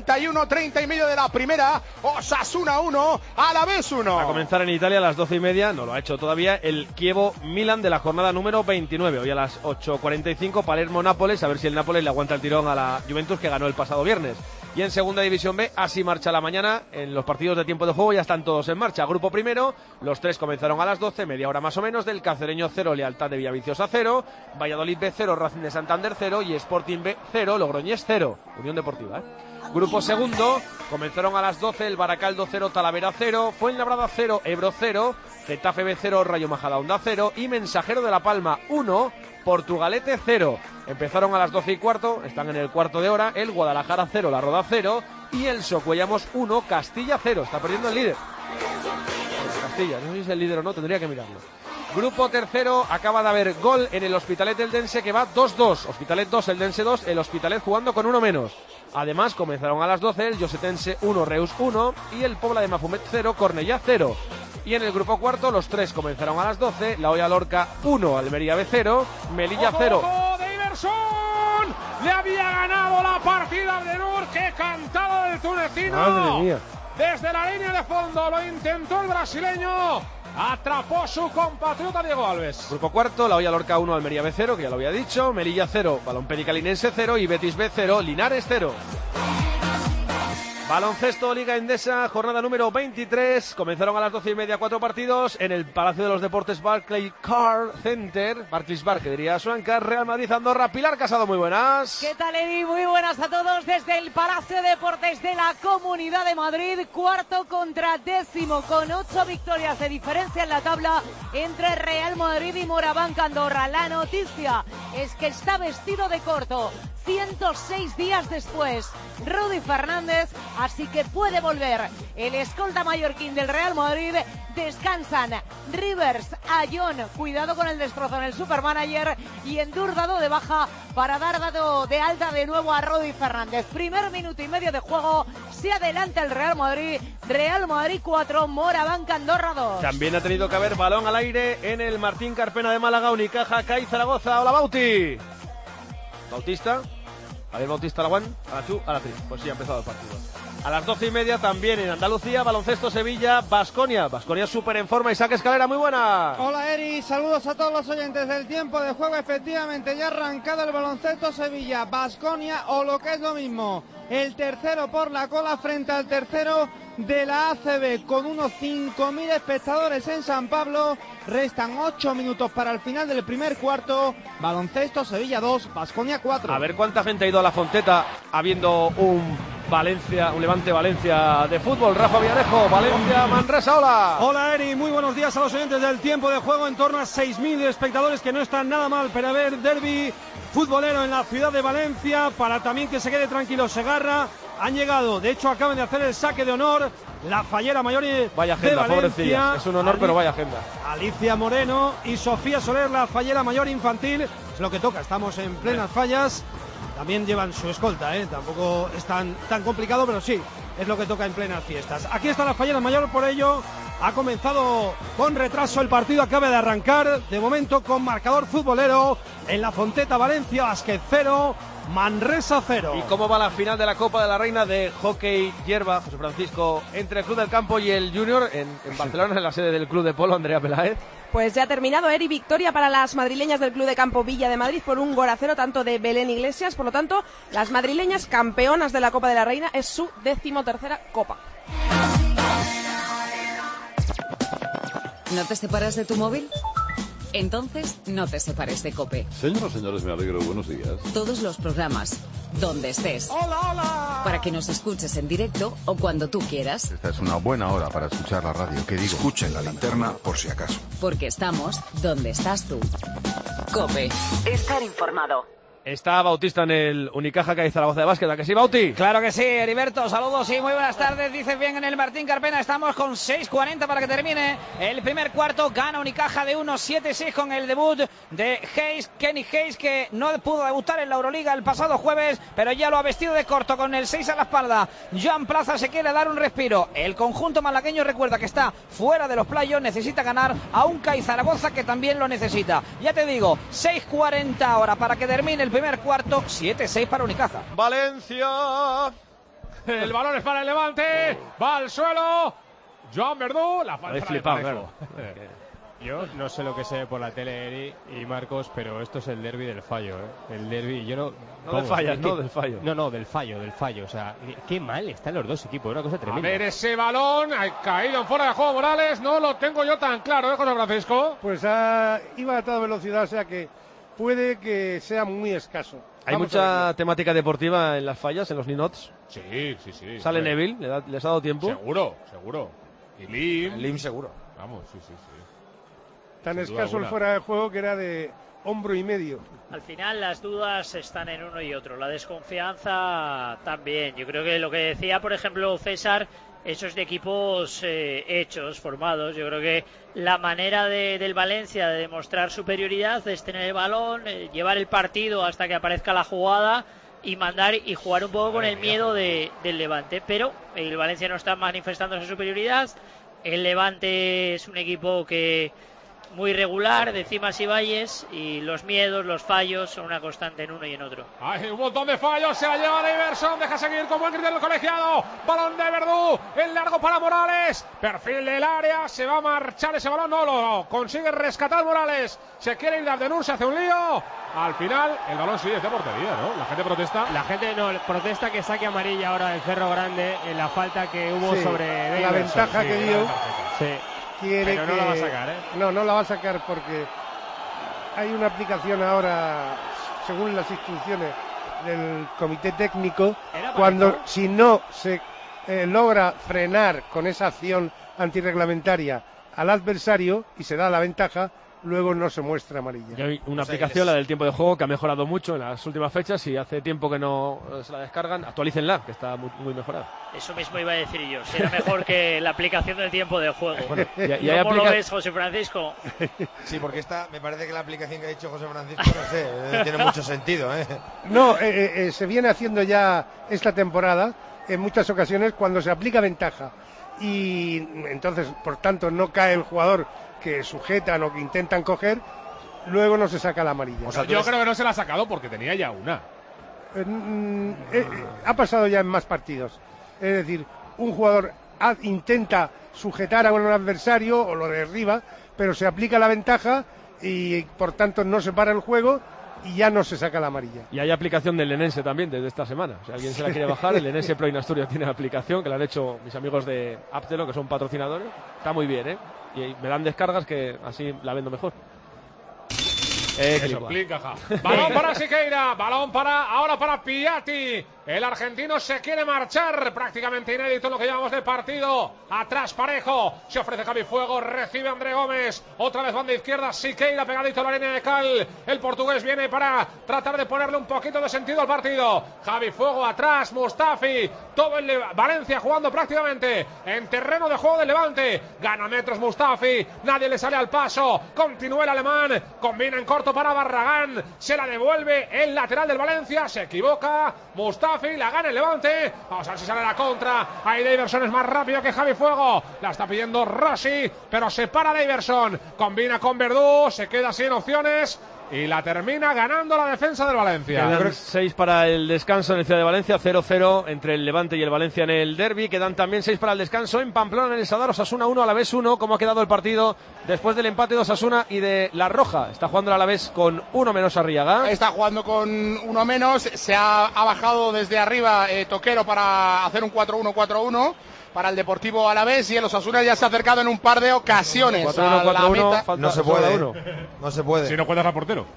30 y medio de la primera. Osasuna 1, Alavés 1. Va a comenzar en Italia a las 12:30, no lo ha hecho todavía, el Chievo-Milan de la jornada número 29. Hoy a las 8:45, Palermo-Nápoles, a ver si el Nápoles le aguanta el tirón a la Juventus, que ganó el pasado viernes. Y en segunda división B, así marcha la mañana. En los partidos de tiempo de juego ya están todos en marcha. Grupo primero, los 3 comenzaron a las 12, media hora más o menos, del Cacereño 0, Lealtad de Villaviciosa 0, Valladolid B 0, Racing de Santander 0 y Sporting B 0, Logroñés 0, Unión Deportiva. Grupo segundo, comenzaron a las 12, el Baracaldo 0, Talavera 0, Fuenlabrada 0, Ebro 0, Getafe B 0, Rayo Majadahonda 0 y Mensajero de La Palma 1, Portugalete 0. Empezaron a las 12:15, están en el cuarto de hora, el Guadalajara 0, La Roda 0 y el Socuellamos 1, Castilla 0. Está perdiendo el líder. Castilla, no sé si es el líder o no, tendría que mirarlo. Grupo tercero, acaba de haber gol en el Hospitalet del Dense, que va 2-2. Hospitalet 2, el Dense 2, el Hospitalet jugando con uno menos. Además, comenzaron a las 12 el Llosetense 1, Reus 1 y el Pobla de Mafumet 0, Cornellá 0. Y en el grupo cuarto, los 3 comenzaron a las 12, La Hoya Lorca 1, Almería B 0, Melilla 0. ¡Ojo de Iverson! Le había ganado la partida de Nur, ¡qué cantada del tunecino! ¡Madre mía! Desde la línea de fondo lo intentó el brasileño. Atrapó su compatriota Diego Alves. Grupo cuarto, La Hoya Lorca 1, Almería B 0, que ya lo había dicho, Melilla 0, Balompédica Linense 0 y Betis B 0, Linares 0. Baloncesto, Liga Endesa, jornada número 23. Comenzaron a las 12:30 4 partidos en el Palacio de los Deportes Barclays Bar, que diría Suanca, Real Madrid, Andorra. Pilar Casado, muy buenas. ¿Qué tal, Eddie? Muy buenas a todos desde el Palacio de Deportes de la Comunidad de Madrid. Cuarto contra décimo, con 8 victorias de diferencia en la tabla entre Real Madrid y Morabanca Andorra. La noticia es que está vestido de corto 106 días después Rudy Fernández, así que puede volver el escolta mallorquín del Real Madrid. Descansan Rivers, Ayón, cuidado con el destrozo en el Supermanager, y Endur dado de baja para dar dado de alta de nuevo a Rudy Fernández. Primer minuto y medio de juego, se adelanta el Real Madrid 4, Morabanca Andorra 2. También ha tenido que haber balón al aire en el Martín Carpena de Málaga, Unicaja, CAI Zaragoza. Hola, Bauti. Bautista. A ver, Bautista, a la 1, a la 2, a la 3. Pues sí, ha empezado el partido. A las 12:30 también en Andalucía, baloncesto Sevilla, Baskonia. Baskonia súper en forma. Isaac Escalera, muy buena. Hola, Eri. Saludos a todos los oyentes del tiempo de juego. Efectivamente, ya ha arrancado el baloncesto Sevilla, Baskonia, o lo que es lo mismo, el tercero por la cola frente al tercero de la ACB, con unos 5.000 espectadores en San Pablo. Restan 8 minutos para el final del primer cuarto. Baloncesto Sevilla 2, Baskonia 4. A ver cuánta gente ha ido a la Fonteta habiendo un Levante Valencia de fútbol. Rafa Villarejo, Valencia Manresa, hola. Hola, Eri, muy buenos días a los oyentes del tiempo de juego. En torno a 6.000 espectadores, que no están nada mal para ver derbi futbolero en la ciudad de Valencia. Para también que se quede tranquilo Segarra. Han llegado, de hecho acaban de hacer el saque de honor la fallera mayor de Valencia. Pobrecilla. Es un honor, pero vaya agenda. Alicia Moreno y Sofía Soler, la fallera mayor infantil. Es lo que toca, estamos en plenas fallas. También llevan su escolta, tampoco es tan complicado, pero sí, es lo que toca en plenas fiestas. Aquí está la fallera mayor, por ello Ha comenzado con retraso el partido, acaba de arrancar. De momento con marcador futbolero en la Fonteta. Valencia Basket 0, Manresa 0. ¿Y cómo va la final de la Copa de la Reina de hockey hierba, José Francisco, entre el Club del Campo y el Junior en Barcelona, en la sede del Club de Polo, Andrea Peláez? Pues ya ha terminado, Eri, victoria para las madrileñas del Club de Campo Villa de Madrid por 1-0, tanto de Belén Iglesias. Por lo tanto, las madrileñas campeonas de la Copa de la Reina, es su 13ª Copa. ¿No te separas de tu móvil? Entonces, no te separes de COPE. Señoras, señores, me alegro. Buenos días. Todos los programas, donde estés. ¡Hola, hola! Para que nos escuches en directo o cuando tú quieras. Esta es una buena hora para escuchar la radio. ¿Qué digo? Escuchen la linterna por si acaso. Porque estamos donde estás tú. COPE. Estar informado. Está Bautista en el Unicaja Cádiz Zaragoza de básquet, ¿a que sí, Bauti? Claro que sí, Heriberto, saludos y muy buenas tardes. Dices bien en el Martín Carpena, estamos con 6:40 para que termine el primer cuarto. Gana Unicaja de 1-7-6 con el debut de Kenny Hayes, que no pudo debutar en la Euroliga el pasado jueves, pero ya lo ha vestido de corto con el 6 a la espalda. Joan Plaza se quiere dar un respiro. El conjunto malagueño recuerda que está fuera de los playoffs, necesita ganar a un Cádiz Zaragoza que también lo necesita. Ya te digo, 6:40 ahora para que termine el primer cuarto, 7-6 para Unicaja. Valencia. El balón es para el Levante. Va al suelo. Joan Verdú. La falta. Flipado, claro. Yo no sé lo que se ve por la tele, Eri y Marcos, pero esto es el derbi del fallo, El derbi, yo no... No del fallas, no del fallo. No, del fallo. O sea, qué mal están los dos equipos, una cosa tremenda. A ver ese balón, ha caído en fuera de juego Morales. No lo tengo yo tan claro, José Francisco? Pues iba a toda velocidad, o sea que puede que sea muy escaso. Hay mucha temática deportiva en las fallas, en los ninots. Sí. Sale Neville, ¿les ha dado tiempo? Seguro. Y Lim seguro. Vamos, sí. Tan escaso el fuera de juego que era de hombro y medio. Al final las dudas están en uno y otro, la desconfianza también. Yo creo que lo que decía, por ejemplo, César, eso es de equipos hechos, formados. Yo creo que la manera del Valencia de demostrar superioridad es tener el balón, llevar el partido hasta que aparezca la jugada y mandar y jugar un poco con el miedo del Levante. Pero el Valencia no está manifestando esa superioridad. El Levante es un equipo que muy regular, de cimas y valles, y los miedos, los fallos son una constante en uno y en otro. Hay un montón de fallos, se la lleva Iverson, deja seguir con buen criterio el colegiado, balón de Verdú, el largo para Morales, perfil del área, se va a marchar ese balón, no lo consigue rescatar Morales, se quiere ir de Abdenur, se hace un lío, al final el balón sigue de portería, ¿no? La gente protesta. La gente protesta que saque amarilla ahora el Cerro Grande en la falta que hubo sobre la ventaja que dio. Sí. Pero no la va a sacar, No la va a sacar porque hay una aplicación ahora, según las instrucciones del comité técnico, cuando si no se logra frenar con esa acción antirreglamentaria al adversario y se da la ventaja, luego no se muestra amarilla. Y hay una aplicación, la del tiempo de juego, que ha mejorado mucho en las últimas fechas y hace tiempo que no se la descargan. Actualícenla, que está muy mejorada. Eso mismo iba a decir yo. Será mejor que la aplicación del tiempo de juego. Bueno, ¿Cómo lo ves, José Francisco? Sí, porque me parece que la aplicación que ha dicho José Francisco, no sé, tiene mucho sentido, No, se viene haciendo ya esta temporada en muchas ocasiones cuando se aplica ventaja y entonces, por tanto, no cae el jugador que sujetan o que intentan coger, luego no se saca la amarilla. O sea, yo creo que no se la ha sacado porque tenía ya una. Ha pasado ya en más partidos. Es decir, un jugador intenta sujetar a un adversario o lo derriba, pero se aplica la ventaja y por tanto no se para el juego y ya no se saca la amarilla. Y hay aplicación del Lenense también desde esta semana. Si alguien se la quiere bajar, el Lenense Pro in Asturias tiene aplicación que la han hecho mis amigos de Aptelo, que son patrocinadores. Está muy bien, y me dan descargas que así la vendo mejor. Eso, clic, caja. Balón para Siqueira, balón ahora para Piatti. El argentino se quiere marchar, prácticamente inédito en lo que llevamos de partido. Atrás Parejo, se ofrece Javi Fuego, recibe André Gómez. Otra vez banda izquierda, Siqueira pegadito a la línea de cal. El portugués viene para tratar de ponerle un poquito de sentido al partido. Javi Fuego atrás, Mustafi. Todo el Valencia jugando prácticamente en terreno de juego del Levante. Gana metros Mustafi, nadie le sale al paso. Continúa el alemán, combina en corto corto para Barragán, se la devuelve el lateral del Valencia, se equivoca Mustafi, la gana el Levante. Vamos a ver si sale la contra. Ahí Daverson es más rápido que Javi Fuego, la está pidiendo Rossi, pero se para Daverson, combina con Verdú, se queda sin opciones y la termina ganando la defensa del Valencia. Quedan 6 para el descanso en el Ciudad de Valencia, 0-0 entre el Levante y el Valencia en el derbi. Quedan también 6 para el descanso en Pamplona, en el Sadar. Osasuna 1, Alavés 1. ¿Cómo ha quedado el partido después del empate de Osasuna y de La Roja? Está jugando el Alavés con 1 menos Arriaga. Está jugando con 1 menos. Se ha bajado desde arriba Toquero para hacer un 4-1-4-1 para el Deportivo Alavés, y el Osasuna ya se ha acercado en un par de ocasiones 4-1, a la meta. No se puede. No se puede. Si no cuentas al portero.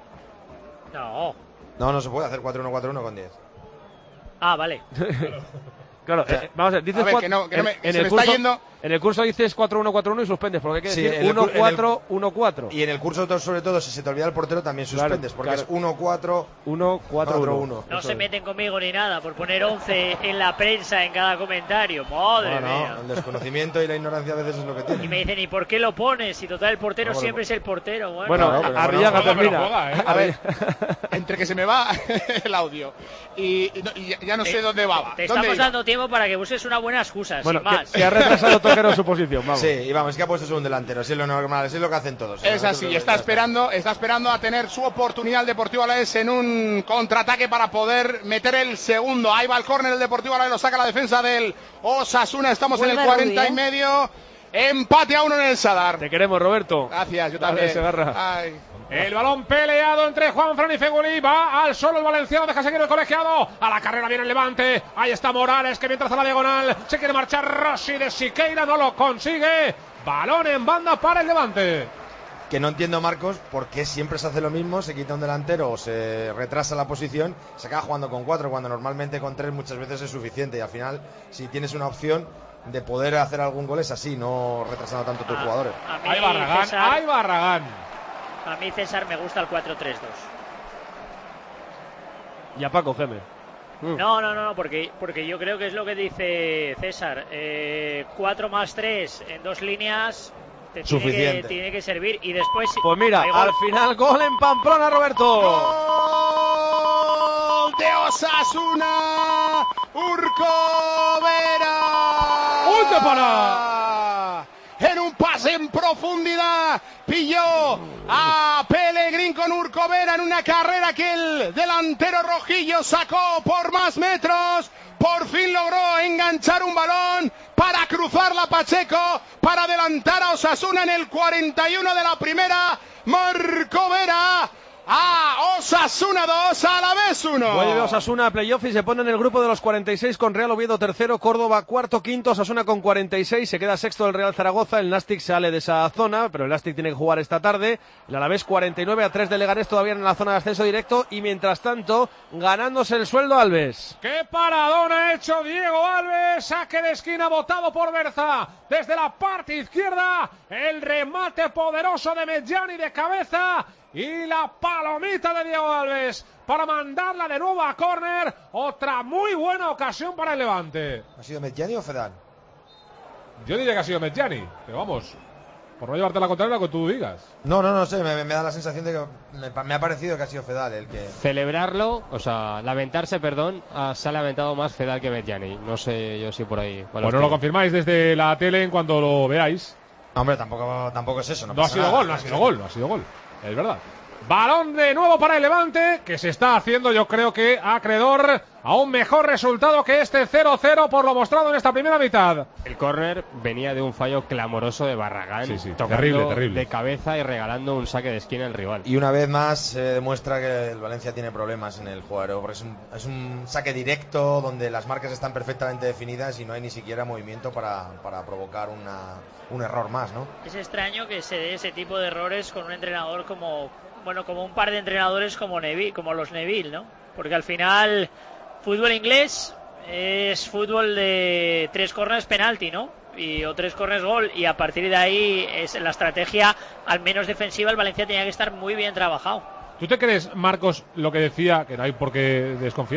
No se puede hacer 4-1-4-1 con 10. Ah, vale. Claro, vamos a ver, dices en el curso dices 4-1-4-1 y suspendes, porque hay que decir 1-4-1-4. Y en el curso, sobre todo, si se te olvida el portero, también suspendes, porque es 1-4-1-4-1. No se meten conmigo ni nada por poner 11 en la prensa en cada comentario. Madre mía. El desconocimiento y la ignorancia a veces es lo que tiene. Y me dicen, ¿y por qué lo pones? Si total el portero siempre es el portero. Bueno, Arriaga termina. A ver, entre que se me va el audio y ya no sé dónde va. Te estamos dando tiempo para que busques una buena excusa, bueno, sin más. Que ha retrasado Toquero su posición, vamos. Sí, y vamos, es que ha puesto un delantero, es lo normal, es lo que hacen todos. Es así, está esperando a tener su oportunidad el Deportivo Alavés en un contraataque para poder meter el segundo. Ahí va el córner, el Deportivo Alavés lo saca la defensa del Osasuna, estamos en el 40 y medio. Empate a 1 en el Sadar. Te queremos, Roberto. Gracias, yo también. El balón peleado entre Juanfran y Feguli. Va al solo el valenciano, deja seguir el colegiado. A la carrera viene el Levante. Ahí está Morales, que mientras a la diagonal se quiere marchar Rossi de Siqueira, no lo consigue. Balón en banda para el Levante. Que no entiendo, Marcos, por qué siempre se hace lo mismo, se quita un delantero o se retrasa la posición, se acaba jugando con 4, cuando normalmente con 3 muchas veces es suficiente, y al final, si tienes una opción de poder hacer algún gol, es así, no retrasando tanto tus jugadores. Ahí Barragán. A mí, César, me gusta el 4-3-2. Y a Paco Gémez. No, porque yo creo que es lo que dice César. 4 más 3 en 2 líneas te tiene que servir. Y después... Pues mira, al final gol en Pamplona, Roberto. ¡Gol de Osasuna! ¡Urco Vera! ¡Punto para! En un pase en profundidad pilló a Pellegrín con Urco Vera en una carrera que el delantero rojillo sacó por más metros. Por fin logró enganchar un balón para cruzarla Pacheco, para adelantar a Osasuna en el 41 de la primera. Marco Vera. Osasuna 2, Alavés 1. Vuelve Osasuna a playoff y se pone en el grupo de los 46 con Real Oviedo tercero, Córdoba cuarto, quinto, Osasuna con 46, se queda sexto el Real Zaragoza, el Nastic sale de esa zona, pero el Nastic tiene que jugar esta tarde, el Alavés 49 a 3 de Leganés todavía en la zona de ascenso directo y mientras tanto ganándose el sueldo Alves. ¡Qué paradón ha hecho Diego Alves! Saque de esquina botado por Berza desde la parte izquierda, el remate poderoso de Medjani de cabeza y la palomita de Diego Alves para mandarla de nuevo a córner. Otra muy buena ocasión para el Levante. ¿Ha sido Medjani o Fedal? Yo diría que ha sido Medjani, pero vamos, por no llevarte la contraria lo que tú digas. No sé, me da la sensación de que me ha parecido que ha sido Fedal el que... Celebrarlo, se ha lamentado más Fedal que Medjani. No sé yo si por ahí... Pues no lo confirmáis desde la tele en cuanto lo veáis. Hombre, tampoco es eso. No ha sido gol. Es verdad. Balón de nuevo para el Levante, que se está haciendo, yo creo que acreedor a un mejor resultado que este 0-0 por lo mostrado en esta primera mitad. El córner venía de un fallo clamoroso de Barragán, tocando terrible de cabeza y regalando un saque de esquina al rival. Y una vez más se demuestra que el Valencia tiene problemas en el juego, porque es un saque directo donde las marcas están perfectamente definidas y no hay ni siquiera movimiento para provocar un error más, ¿no? Es extraño que se dé ese tipo de errores con un entrenador como un par de entrenadores como los Neville, ¿no? Porque al final fútbol inglés es fútbol de 3 corners penalti, ¿no? O 3 corners gol, y a partir de ahí es la estrategia, al menos defensiva, el Valencia tenía que estar muy bien trabajado. ¿Tú te crees, Marcos, lo que decía, que no hay por qué desconfiar,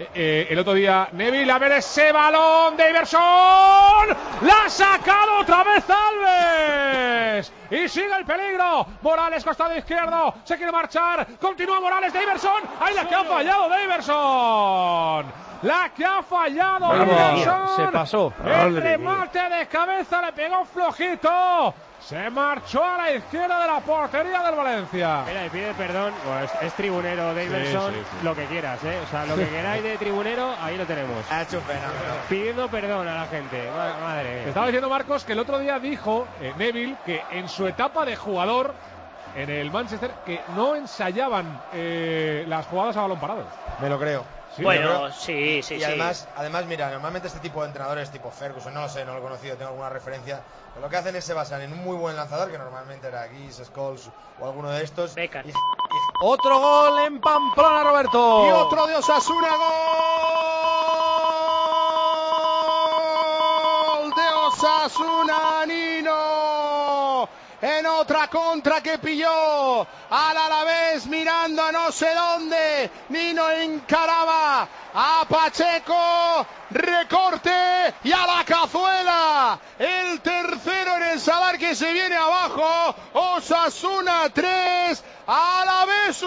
el otro día Neville. A ver ese balón de Iverson. La ha sacado otra vez Alves. Y sigue el peligro. Morales, costado izquierdo. Se quiere marchar. Continúa Morales de Iverson. Ahí la que ha fallado de Iverson. La que ha fallado Iverson. Se pasó. El remate de cabeza le pegó flojito. Se marchó a la izquierda de la portería del Valencia. Mira, y pide perdón. Bueno, es tribunero de Iverson, sí. Lo que quieras, ¿eh? O sea, lo que queráis de tribunero, ahí lo tenemos. Ha hecho pena. Pidiendo perdón a la gente. Madre mía. Estaba diciendo Marcos que el otro día dijo Neville que en su etapa de jugador en el Manchester que no ensayaban las jugadas a balón parado. Me lo creo. Sí, bueno, sí. Y además, mira, normalmente este tipo de entrenadores, tipo Ferguson, no lo sé, no lo he conocido, tengo alguna referencia, pero lo que hacen es se basan en un muy buen lanzador, que normalmente era Guis, Scholes o alguno de estos. Otro gol en Pamplona, Roberto. Y otro de Osasuna, gol de Osasuna, Nino. En otra contra que pilló al Alavés mirando a no sé dónde. Nino encaraba a Pacheco. Recorte y a la cazuela. El tercero en el Sadar que se viene abajo. Osasuna 3, Alavés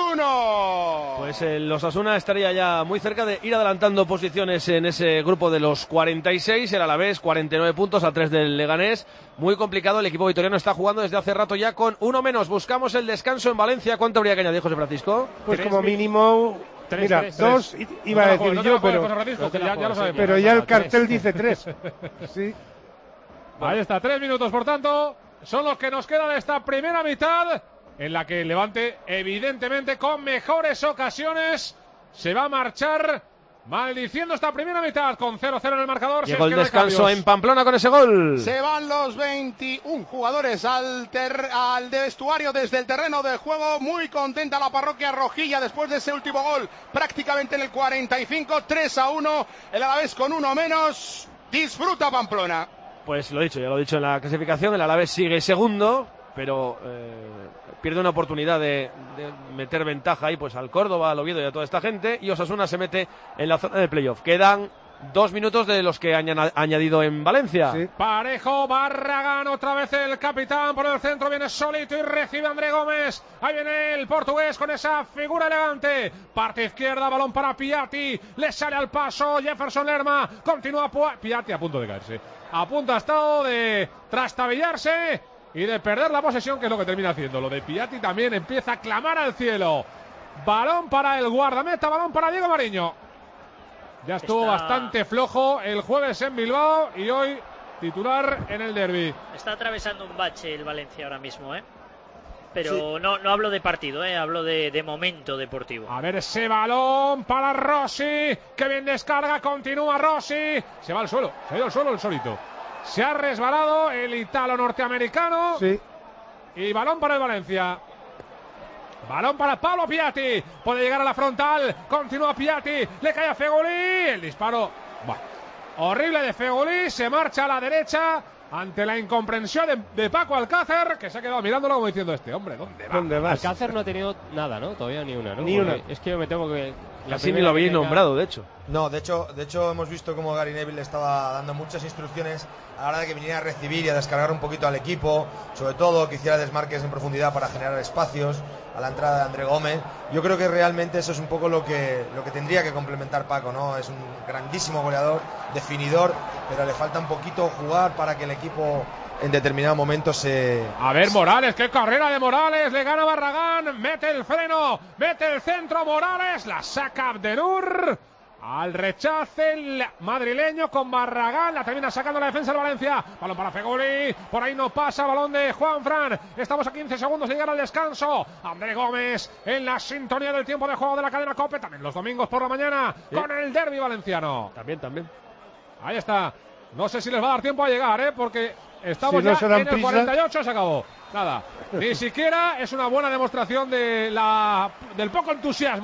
1. Pues el Osasuna estaría ya muy cerca de ir adelantando posiciones en ese grupo de los 46. El Alavés 49 puntos a 3 del Leganés. Muy complicado, el equipo vitoriano está jugando desde hace rato ya con uno menos. Buscamos el descanso en Valencia. ¿Cuánto habría que añadir, José Francisco? Pues como mínimo... Mira, 2 iba a decir yo, pero ya el cartel dice 3. Sí. Ahí está, 3 minutos, por tanto, son los que nos quedan de esta primera mitad, en la que el Levante, evidentemente, con mejores ocasiones, se va a marchar maldiciendo esta primera mitad con 0-0 en el marcador. Llegó el descanso en Pamplona con ese gol. Se van los 21 jugadores al vestuario desde el terreno de juego. Muy contenta la parroquia rojilla después de ese último gol, prácticamente en el 45, 3-1. El Alavés con uno menos. Disfruta Pamplona. Pues lo dicho, ya lo he dicho en la clasificación. El Alavés sigue segundo, pero pierde una oportunidad de meter ventaja ahí pues al Córdoba, al Oviedo y a toda esta gente, y Osasuna se mete en la zona de playoff. Quedan 2 minutos de los que han añadido en Valencia. Sí. Parejo, Barragán, otra vez el capitán por el centro, viene solito y recibe André Gómez. Ahí viene el portugués con esa figura elegante. Parte izquierda, balón para Piatti, le sale al paso Jefferson Lerma, continúa Piatti a punto de caerse. A punto ha estado de trastabillarse y de perder la posesión, que es lo que termina haciendo. Lo de Piatti también empieza a clamar al cielo. Balón para el guardameta, balón para Diego Mariño. Ya estuvo bastante flojo el jueves en Bilbao y hoy titular en el derbi. Está atravesando un bache el Valencia ahora mismo, pero sí. no hablo de partido, hablo de momento deportivo. A ver ese balón para Rossi, que bien descarga, continúa Rossi. Se va al suelo, se ha ido al suelo el solito. Se ha resbalado el italo norteamericano. Sí. Y balón para el Valencia. Balón para Pablo Piatti. Puede llegar a la frontal. Continúa Piatti. Le cae a Fegoli. El disparo horrible de Fegoli. Se marcha a la derecha ante la incomprensión de Paco Alcácer, que se ha quedado mirándolo como diciendo: este hombre, ¿dónde va? Alcácer no ha tenido nada, ¿no? Todavía ni una, ¿no? Ni una. Es que yo me temo que... Así ni lo habéis nombrado, de hecho. No, de hecho hemos visto cómo Gary Neville estaba dando muchas instrucciones a la hora de que viniera a recibir y a descargar un poquito al equipo, sobre todo que hiciera desmarques en profundidad para generar espacios a la entrada de André Gómez. Yo creo que realmente eso es un poco lo que tendría que complementar Paco, ¿no? Es un grandísimo goleador, definidor, pero le falta un poquito jugar para que el equipo en determinado momento se... A ver, Morales, qué carrera de Morales, le gana Barragán, mete el freno, mete el centro Morales, la saca Abdenur. Al rechace el madrileño con Barragán, la termina sacando la defensa del Valencia. Balón para Fegoli, por ahí no pasa, balón de Juanfran. Estamos a 15 segundos de llegar al descanso. André Gómez en la sintonía del tiempo de juego de la cadena COPE, también los domingos por la mañana, ¿sí? Con el derbi valenciano. También. Ahí está. No sé si les va a dar tiempo a llegar, porque estamos si ya en el 48, se acabó. Nada, ni siquiera es una buena demostración del poco entusiasmo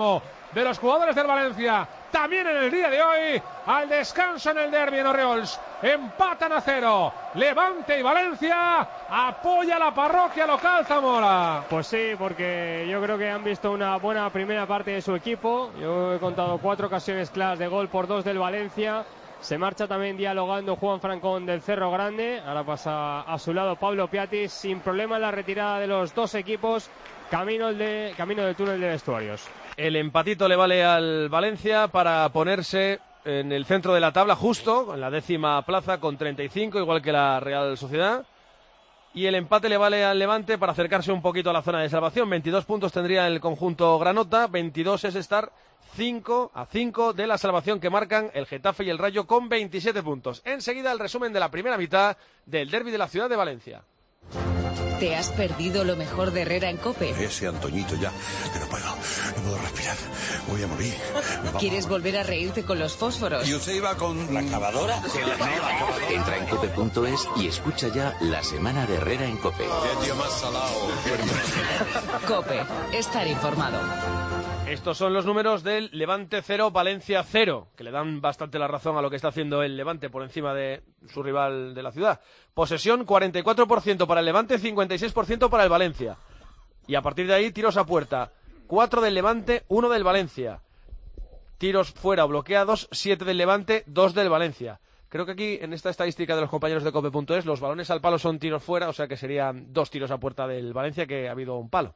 de los jugadores del Valencia. También en el día de hoy, al descanso en el derbi en Orriols, empatan a 0. Levante y Valencia apoya la parroquia local Zamora. Pues sí, porque yo creo que han visto una buena primera parte de su equipo. Yo he contado 4 ocasiones claras de gol por 2 del Valencia. Se marcha también dialogando Juan Francón del Cerro Grande. Ahora pasa a su lado Pablo Piatti. Sin problema en la retirada de los dos equipos. Camino del túnel de vestuarios. El empatito le vale al Valencia para ponerse en el centro de la tabla, justo en la 10ª plaza con 35, igual que la Real Sociedad. Y el empate le vale al Levante para acercarse un poquito a la zona de salvación. 22 puntos tendría el conjunto granota, 22 es estar 5-5 de la salvación que marcan el Getafe y el Rayo con 27 puntos. Enseguida el resumen de la primera mitad del derbi de la ciudad de Valencia. ¿Te has perdido lo mejor de Herrera en COPE? Ese Antoñito ya, que no puedo respirar, voy a morir. ¿Quieres volver a reírte con los fósforos? ¿Y usted iba con la cavadora? Sí, la cavadora. Entra en cope.es y escucha ya la semana de Herrera en COPE. Qué tío más salado. COPE, estar informado. Estos son los números del Levante 0, Valencia 0, que le dan bastante la razón a lo que está haciendo el Levante por encima de su rival de la ciudad. Posesión 44% para el Levante, 56% para el Valencia. Y a partir de ahí, tiros a puerta. 4 del Levante, 1 del Valencia. Tiros fuera o bloqueados, 7 del Levante, 2 del Valencia. Creo que aquí, en esta estadística de los compañeros de Cope.es, los balones al palo son tiros fuera, o sea que serían 2 tiros a puerta del Valencia, que ha habido un palo.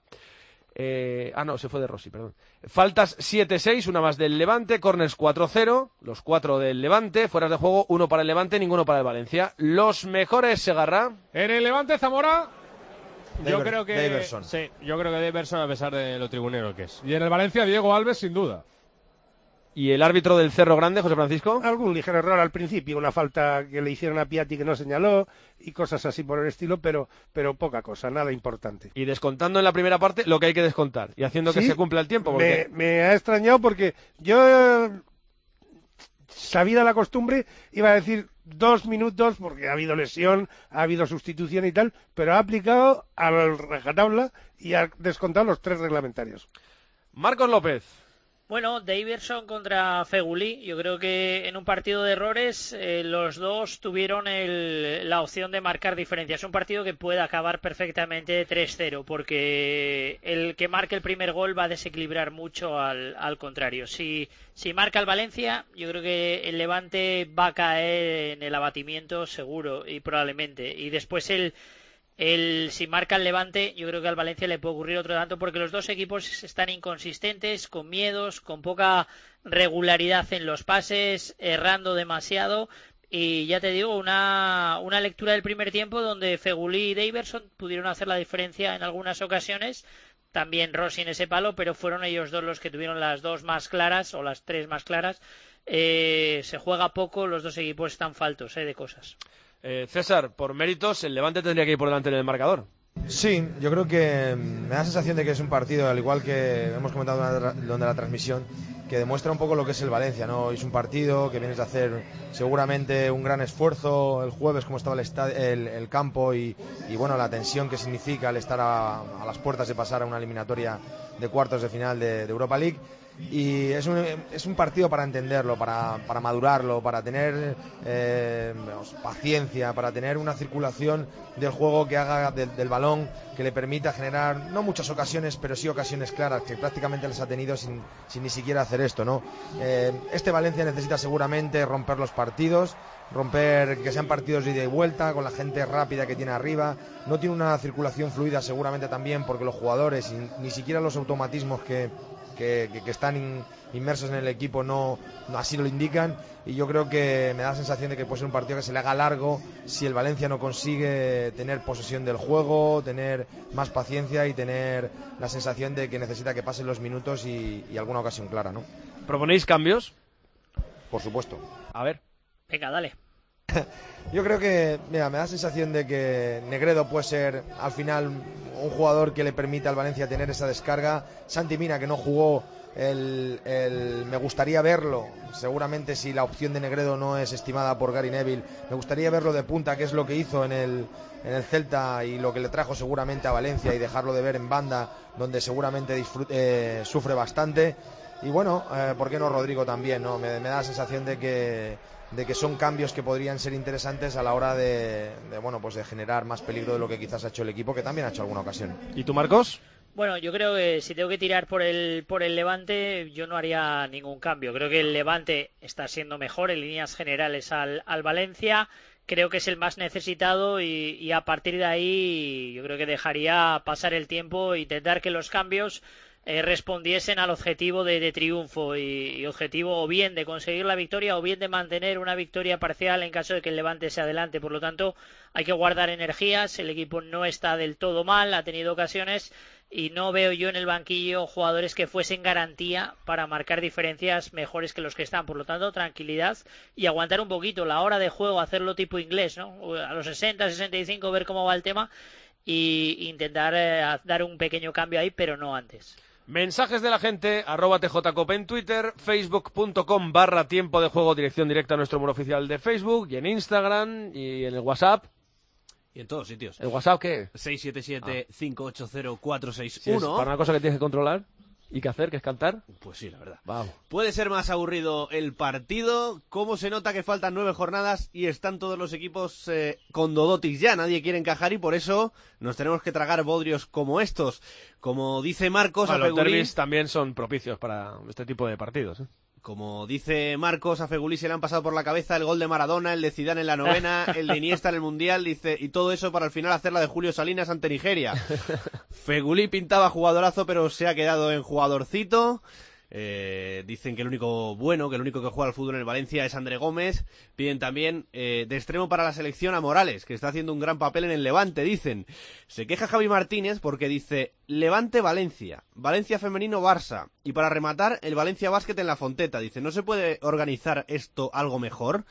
No, se fue de Rossi, perdón. Faltas 7-6, una más del Levante, corners 4-0, los 4 del Levante, fueras de juego 1 para el Levante, ninguno para el Valencia. Los mejores, Segarra. En el Levante, Zamora. Yo creo que Daverson. sí, yo creo que Daverson, a pesar de lo tribunero que es. Y en el Valencia, Diego Alves, sin duda. ¿Y el árbitro del Cerro Grande, José Francisco? Algún ligero error al principio, una falta que le hicieron a Piatti que no señaló y cosas así por el estilo, pero poca cosa, nada importante. Y descontando en la primera parte lo que hay que descontar y haciendo que se cumpla el tiempo. Porque... Me ha extrañado porque yo, sabida la costumbre, iba a decir 2 minutos porque ha habido lesión, ha habido sustitución y tal, pero ha aplicado al rajatabla y ha descontado los 3 reglamentarios. Marcos López. Bueno, Daverson contra Feguli. Yo creo que en un partido de errores los dos tuvieron la opción de marcar diferencia. Es un partido que puede acabar perfectamente 3-0 porque el que marque el primer gol va a desequilibrar mucho al contrario. Si marca el Valencia, yo creo que el Levante va a caer en el abatimiento seguro y probablemente. Y después si marca el Levante, yo creo que al Valencia le puede ocurrir otro tanto porque los dos equipos están inconsistentes, con miedos, con poca regularidad en los pases, errando demasiado. Y ya te digo, una lectura del primer tiempo donde Feguli y Daverson pudieron hacer la diferencia en algunas ocasiones. También Rossi en ese palo, pero fueron ellos dos los que tuvieron las 2 más claras o las 3 más claras. Se juega poco, los dos equipos están faltos de cosas. César, por méritos, el Levante tendría que ir por delante en el marcador. Sí, yo creo que me da la sensación de que es un partido, al igual que hemos comentado durante la transmisión, que demuestra un poco lo que es el Valencia, ¿no? Es un partido que vienes de hacer seguramente un gran esfuerzo el jueves, como estaba el campo y bueno, la tensión que significa el estar a las puertas de pasar a una eliminatoria de cuartos de final de Europa League. Y es un partido para entenderlo, para madurarlo, para tener paciencia, para tener una circulación del juego que haga del balón, que le permita generar no muchas ocasiones, pero sí ocasiones claras, que prácticamente las ha tenido sin ni siquiera hacer esto, ¿no? Este Valencia necesita seguramente romper los partidos, romper que sean partidos de ida y vuelta, con la gente rápida que tiene arriba. No tiene una circulación fluida seguramente también porque los jugadores, ni siquiera los automatismos que están inmersos en el equipo no así lo indican, y yo creo que me da la sensación de que puede ser un partido que se le haga largo si el Valencia no consigue tener posesión del juego, tener más paciencia y tener la sensación de que necesita que pasen los minutos y alguna ocasión clara, ¿no? ¿Proponéis cambios? Por supuesto. A ver. Venga, dale. Yo creo que, mira, me da la sensación de que Negredo puede ser al final un jugador que le permita al Valencia tener esa descarga. Santi Mina, que no jugó, me gustaría verlo, seguramente si la opción de Negredo no es estimada por Gary Neville, me gustaría verlo de punta, que es lo que hizo en el Celta y lo que le trajo seguramente a Valencia, y dejarlo de ver en banda, donde seguramente sufre bastante. bueno, ¿por qué no Rodrigo también? ¿No? Me da la sensación de que son cambios que podrían ser interesantes a la hora de generar más peligro de lo que quizás ha hecho el equipo, que también ha hecho alguna ocasión. ¿Y tú, Marcos? Bueno, yo creo que si tengo que tirar por el Levante, yo no haría ningún cambio. Creo que el Levante está siendo mejor en líneas generales al Valencia. Creo que es el más necesitado y a partir de ahí yo creo que dejaría pasar el tiempo e intentar que los cambios respondiesen al objetivo de triunfo y objetivo o bien de conseguir la victoria o bien de mantener una victoria parcial en caso de que el Levante se adelante. Por lo tanto, hay que guardar energías. El equipo no está del todo mal, ha tenido ocasiones y no veo yo en el banquillo jugadores que fuesen garantía para marcar diferencias mejores que los que están. Por lo tanto, tranquilidad y aguantar un poquito la hora de juego, hacerlo tipo inglés, ¿no? A los 60, 65 ver cómo va el tema e intentar dar un pequeño cambio ahí, pero no antes. Mensajes de la gente, @tjcope en Twitter, facebook.com/tiempo de juego, dirección directa a nuestro muro oficial de Facebook, y en Instagram, y en el WhatsApp. Y en todos sitios. ¿El WhatsApp qué? 677-580-461. ¿Sí es para una cosa que tienes que controlar y que hacer, que es cantar? Pues sí, la verdad. Vamos. Puede ser más aburrido el partido. ¿Cómo se nota que faltan 9 jornadas y están todos los equipos con Dodotis ya? Nadie quiere encajar y por eso nos tenemos que tragar bodrios como estos. Como dice Marcos, Los derbis también son propicios para este tipo de partidos, ¿eh? Como dice Marcos, a Fegulí se le han pasado por la cabeza el gol de Maradona, el de Zidane en la novena, el de Iniesta en el Mundial, dice, y todo eso para al final hacer la de Julio Salinas ante Nigeria. Fegulí pintaba jugadorazo, pero se ha quedado en jugadorcito. Dicen que el único que juega al fútbol en el Valencia es André Gómez. Piden también de extremo para la selección a Morales, que está haciendo un gran papel en el Levante, dicen. Se queja Javi Martínez porque dice Levante-Valencia, Valencia femenino-Barça, y para rematar el Valencia Básquet en la Fonteta. Dice, ¿no se puede organizar esto algo mejor?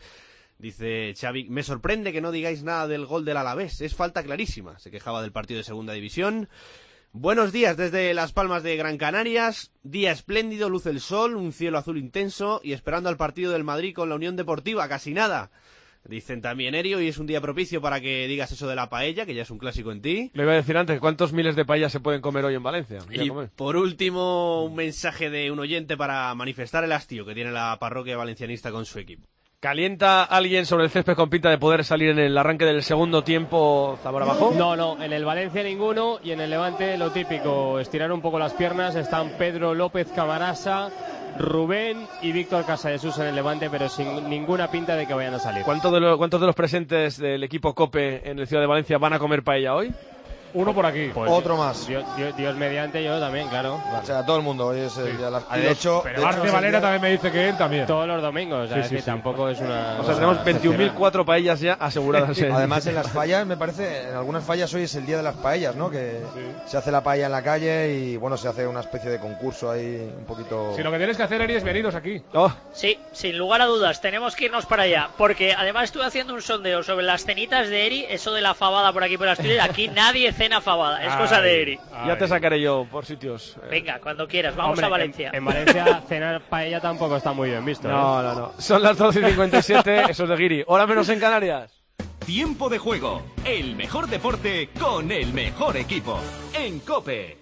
Dice Xavi, me sorprende que no digáis nada del gol del Alavés, es falta clarísima. Se quejaba del partido de Segunda División. Buenos días desde Las Palmas de Gran Canarias, día espléndido, luce el sol, un cielo azul intenso y esperando al partido del Madrid con la Unión Deportiva, casi nada. Dicen también, Erio, y es un día propicio para que digas eso de la paella, que ya es un clásico en ti. Le iba a decir antes, ¿cuántos miles de paellas se pueden comer hoy en Valencia? Y por último, un mensaje de un oyente para manifestar el hastío que tiene la parroquia valencianista con su equipo. ¿Calienta alguien sobre el césped con pinta de poder salir en el arranque del segundo tiempo Zamora abajo? No, en el Valencia ninguno y en el Levante lo típico, estirar un poco las piernas. Están Pedro López Camarasa, Rubén y Víctor Casadesus en el Levante, pero sin ninguna pinta de que vayan a salir. ¿Cuántos de los presentes del equipo COPE en el Ciudad de Valencia van a comer paella hoy? Uno por aquí. Pues otro más. Dios mediante, yo también, claro. O sea, todo el mundo. Hoy es el día de las... De hecho, Arte Valera también me dice que él también. Todos los domingos, o sea, sí. Tampoco es una... O sea, tenemos 21.004 paellas ya aseguradas. Además, en las fallas, me parece, en algunas fallas hoy es el día de las paellas, ¿no? Que se hace la paella en la calle y, bueno, se hace una especie de concurso ahí un poquito... Si lo que tienes que hacer, Eri, es veniros aquí. Sí, sin lugar a dudas, tenemos que irnos para allá. Porque además estuve haciendo un sondeo sobre las cenitas de Eri, eso de la fabada por aquí por las Asturias. Aquí nadie cena fabada, es cosa de Eri. Ya te sacaré yo por sitios. Venga, cuando quieras, vamos a Valencia. En Valencia cenar paella tampoco está muy bien visto. No. Son las 12:57, eso es de Guiri. Hora menos en Canarias. Tiempo de juego, el mejor deporte con el mejor equipo. En COPE.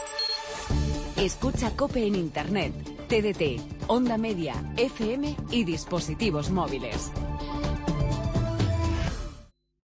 Escucha COPE en Internet, TDT, Onda Media, FM y dispositivos móviles.